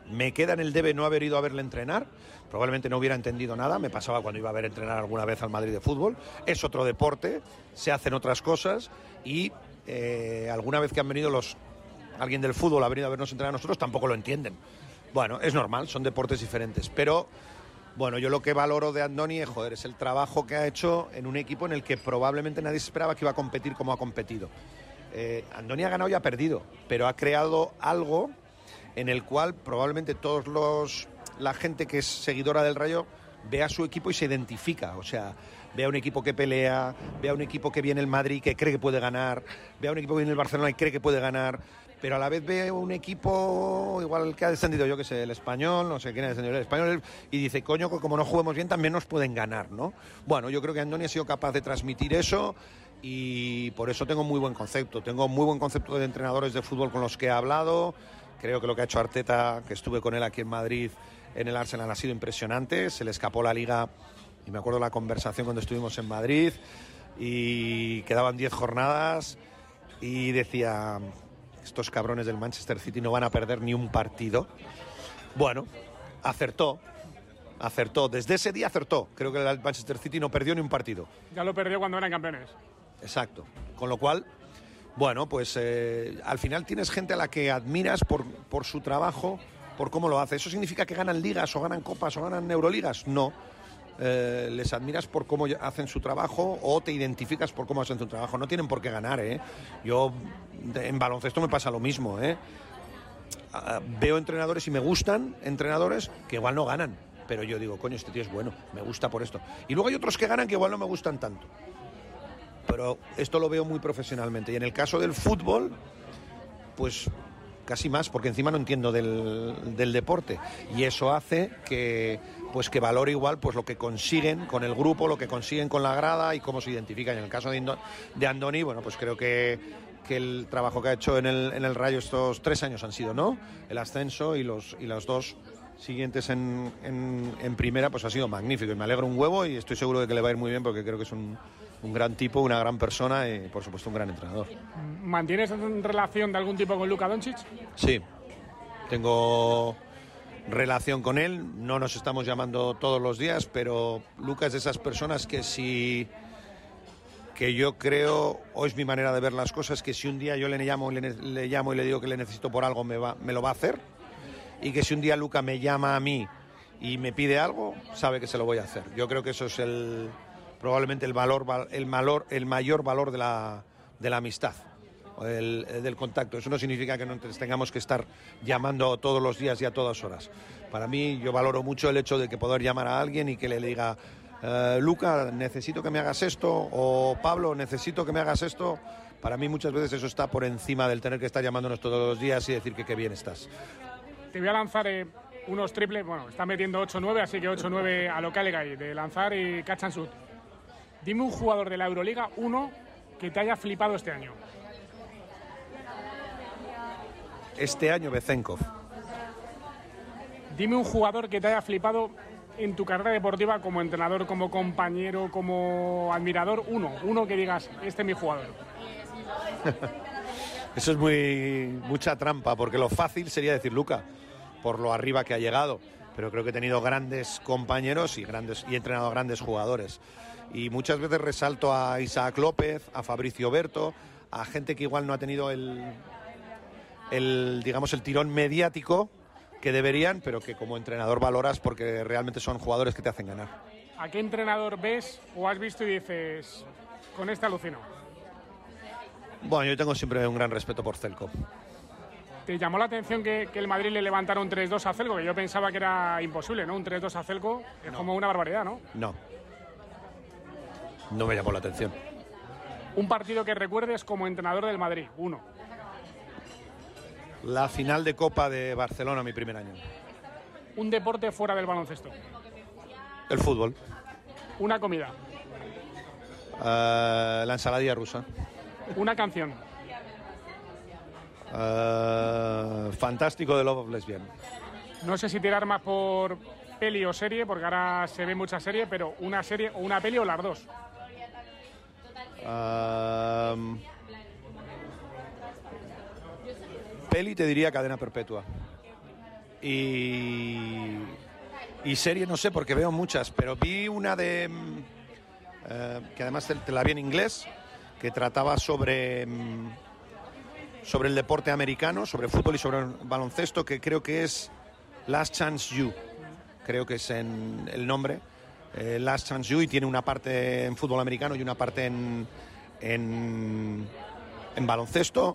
Me queda en el debe no haber ido a verle entrenar. Probablemente no hubiera entendido nada. Me pasaba cuando iba a ver entrenar alguna vez al Madrid de fútbol. Es otro deporte, se hacen otras cosas y alguna vez que han venido alguien del fútbol ha venido a vernos entrenar a nosotros, tampoco lo entienden. Bueno, es normal, son deportes diferentes. Pero, bueno, yo lo que valoro de Andoni es el trabajo que ha hecho en un equipo en el que probablemente nadie esperaba que iba a competir como ha competido. Andoni ha ganado y ha perdido, pero ha creado algo en el cual probablemente la gente que es seguidora del Rayo ve a su equipo y se identifica, o sea, ve a un equipo que pelea, ve a un equipo que viene el Madrid que cree que puede ganar, ve a un equipo que viene el Barcelona y cree que puede ganar, pero a la vez ve un equipo igual que ha descendido, yo que sé, el Español, no sé quién ha descendido, el Español, y dice, coño, como no juguemos bien también nos pueden ganar, ¿no? Bueno, yo creo que Andoni ha sido capaz de transmitir eso y por eso tengo muy buen concepto de entrenadores de fútbol con los que he hablado. Creo que lo que ha hecho Arteta, que estuve con él aquí en Madrid, en el Arsenal, ha sido impresionante. Se le escapó la Liga, y me acuerdo la conversación cuando estuvimos en Madrid, y quedaban 10 jornadas, y decía, estos cabrones del Manchester City no van a perder ni un partido. Bueno, acertó. Desde ese día acertó. Creo que el Manchester City no perdió ni un partido. Ya lo perdió cuando eran campeones. Exacto. Con lo cual, bueno, pues al final tienes gente a la que admiras por su trabajo, por cómo lo hace. ¿Eso significa que ganan ligas o ganan copas o ganan euroligas? No. Les admiras por cómo hacen su trabajo o te identificas por cómo hacen su trabajo. No tienen por qué ganar, ¿eh? Yo en baloncesto me pasa lo mismo, ¿eh? Veo entrenadores y me gustan entrenadores que igual no ganan, pero yo digo, coño, este tío es bueno, me gusta por esto. Y luego hay otros que ganan que igual no me gustan tanto. Pero esto lo veo muy profesionalmente. Y en el caso del fútbol, pues casi más, porque encima no entiendo del deporte. Y eso hace que valore igual pues lo que consiguen con el grupo, lo que consiguen con la grada y cómo se identifican. En el caso de Andoni, bueno, pues creo que el trabajo que ha hecho en el Rayo estos 3 años han sido, ¿no? El ascenso y los 2 siguientes en primera, pues ha sido magnífico. Y me alegro un huevo y estoy seguro de que le va a ir muy bien porque creo que es un gran tipo, una gran persona y, por supuesto, un gran entrenador. ¿Mantienes relación de algún tipo con Luka Doncic? Sí, tengo relación con él. No nos estamos llamando todos los días, pero Luka es de esas personas que yo creo, o es mi manera de ver las cosas, que si un día yo le llamo y le digo que le necesito por algo, me lo va a hacer. Y que si un día Luka me llama a mí y me pide algo, sabe que se lo voy a hacer. Yo creo que eso es probablemente el mayor valor de la amistad, del contacto. Eso no significa que no tengamos que estar llamando todos los días y a todas horas. Para mí, yo valoro mucho el hecho de que poder llamar a alguien y que le diga, Luka, necesito que me hagas esto, o Pablo, necesito que me hagas esto. Para mí muchas veces eso está por encima del tener que estar llamándonos todos los días y decir que qué bien estás. Te voy a lanzar unos triples, bueno, está metiendo 8-9, así que 8-9 a lo que hay de lanzar y catch and shoot. Dime un jugador de la Euroliga, uno, que te haya flipado este año. Este año, Bezenkov. Dime un jugador que te haya flipado en tu carrera deportiva como entrenador, como compañero, como admirador, uno que digas, este es mi jugador. Eso es mucha trampa, porque lo fácil sería decir Luka, por lo arriba que ha llegado, pero creo que he tenido grandes compañeros y he entrenado a grandes jugadores. Y muchas veces resalto a Isaac López, a Fabricio Berto, a gente que igual no ha tenido el tirón mediático que deberían, pero que como entrenador valoras porque realmente son jugadores que te hacen ganar. ¿A qué entrenador ves o has visto y dices, con este alucino? Bueno, yo tengo siempre un gran respeto por Celco. ¿Te llamó la atención que el Madrid le levantara un 3-2 a Celco? Que yo pensaba que era imposible, ¿no? Un 3-2 a Celco es como una barbaridad, ¿no? No me llamó la atención. Un partido que recuerdes como entrenador del Madrid, uno. La final de Copa de Barcelona, mi primer año. Un deporte fuera del baloncesto. El fútbol. Una comida. La ensaladilla rusa. Una canción. Fantástico de Love of Lesbian. No sé si tirar más por peli o serie, porque ahora se ve mucha serie, pero una serie o una peli o las dos. Peli te diría Cadena Perpetua. Y serie no sé, porque veo muchas, pero vi una de... que además te la vi en inglés, que trataba sobre el deporte americano, sobre fútbol y sobre baloncesto, que creo que es Last Chance U, creo que es el nombre, Last Chance U, y tiene una parte en fútbol americano y una parte en baloncesto,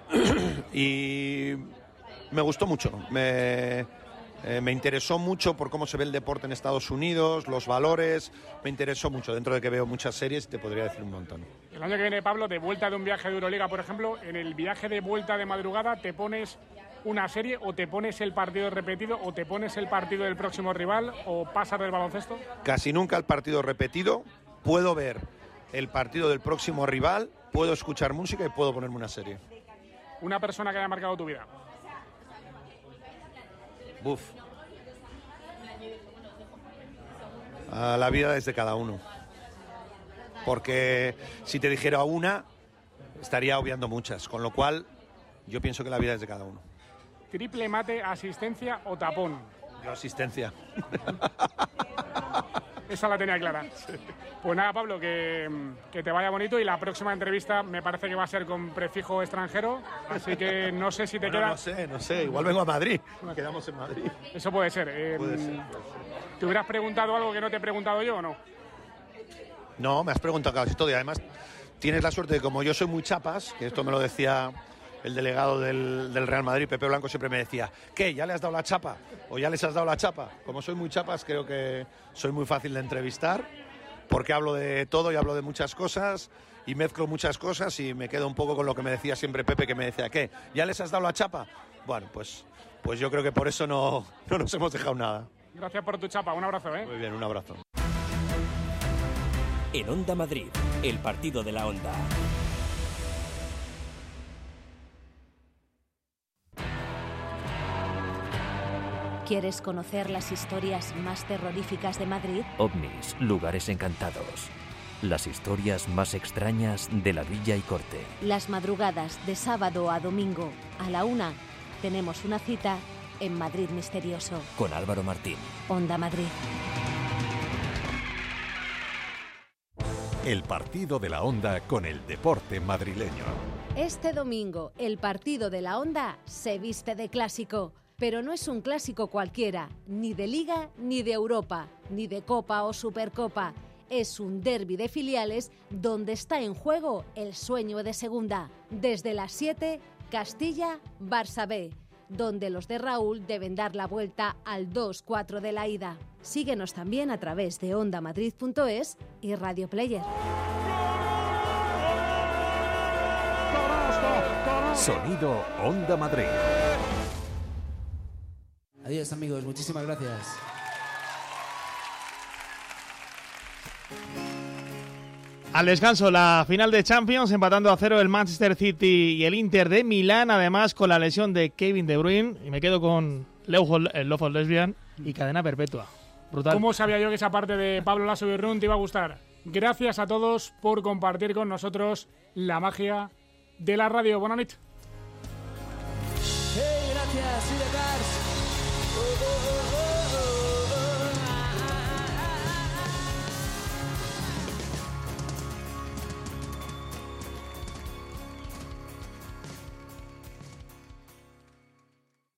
y me gustó mucho, me interesó mucho por cómo se ve el deporte en Estados Unidos, los valores, me interesó mucho, dentro de que veo muchas series, te podría decir un montón. El año que viene, Pablo, de vuelta de un viaje de Euroliga, por ejemplo, en el viaje de vuelta de madrugada, ¿te pones una serie o te pones el partido repetido o te pones el partido del próximo rival o pasas del baloncesto? Casi nunca el partido repetido, puedo ver el partido del próximo rival, puedo escuchar música y puedo ponerme una serie. Una persona que haya marcado tu vida. Buf. La vida es de cada uno. Porque si te dijera una, estaría obviando muchas. Con lo cual, yo pienso que la vida es de cada uno. ¿Triple mate, asistencia o tapón? Yo asistencia. Esa la tenía clara. Sí. Pues nada, Pablo, que te vaya bonito, y la próxima entrevista me parece que va a ser con prefijo extranjero, así que no sé si te queda... No sé, igual vengo a Madrid, quedamos en Madrid. Eso puede ser. Puede ser. ¿Te hubieras preguntado algo que no te he preguntado yo o no? No, me has preguntado casi todo, y además tienes la suerte de, como yo soy muy chapas, que esto me lo decía el delegado del Real Madrid, Pepe Blanco, siempre me decía, ¿qué? ¿Ya le has dado la chapa? ¿O ya les has dado la chapa? Como soy muy chapas, creo que soy muy fácil de entrevistar, porque hablo de todo y hablo de muchas cosas y mezclo muchas cosas, y me quedo un poco con lo que me decía siempre Pepe, que me decía, ¿qué? ¿Ya les has dado la chapa? Bueno, pues yo creo que por eso no nos hemos dejado nada. Gracias por tu chapa, un abrazo, ¿eh? Muy bien, un abrazo. En Onda Madrid, el partido de la Onda. ¿Quieres conocer las historias más terroríficas de Madrid? OVNIs, lugares encantados. Las historias más extrañas de la Villa y Corte. Las madrugadas de sábado a domingo a la 1 tenemos una cita en Madrid Misterioso. Con Álvaro Martín. Onda Madrid. El partido de la Onda con el deporte madrileño. Este domingo, el partido de la Onda se viste de clásico. Pero no es un clásico cualquiera, ni de Liga ni de Europa, ni de Copa o Supercopa. Es un derbi de filiales donde está en juego el sueño de segunda. Desde las 7, Castilla-Barça B, donde los de Raúl deben dar la vuelta al 2-4 de la ida. Síguenos también a través de ondamadrid.es y Radio Player. Sonido Onda Madrid. Adiós, amigos, muchísimas gracias. Al descanso, la final de Champions, empatando a 0 el Manchester City y el Inter de Milán, además con la lesión de Kevin De Bruyne, y me quedo con el Love of Lesbian y cadena perpetua. Brutal. ¿Cómo sabía yo que esa parte de Pablo Lasso y Run te iba a gustar? Gracias a todos por compartir con nosotros la magia de la radio. Buenas noches. Hey, gracias, soy de Cars.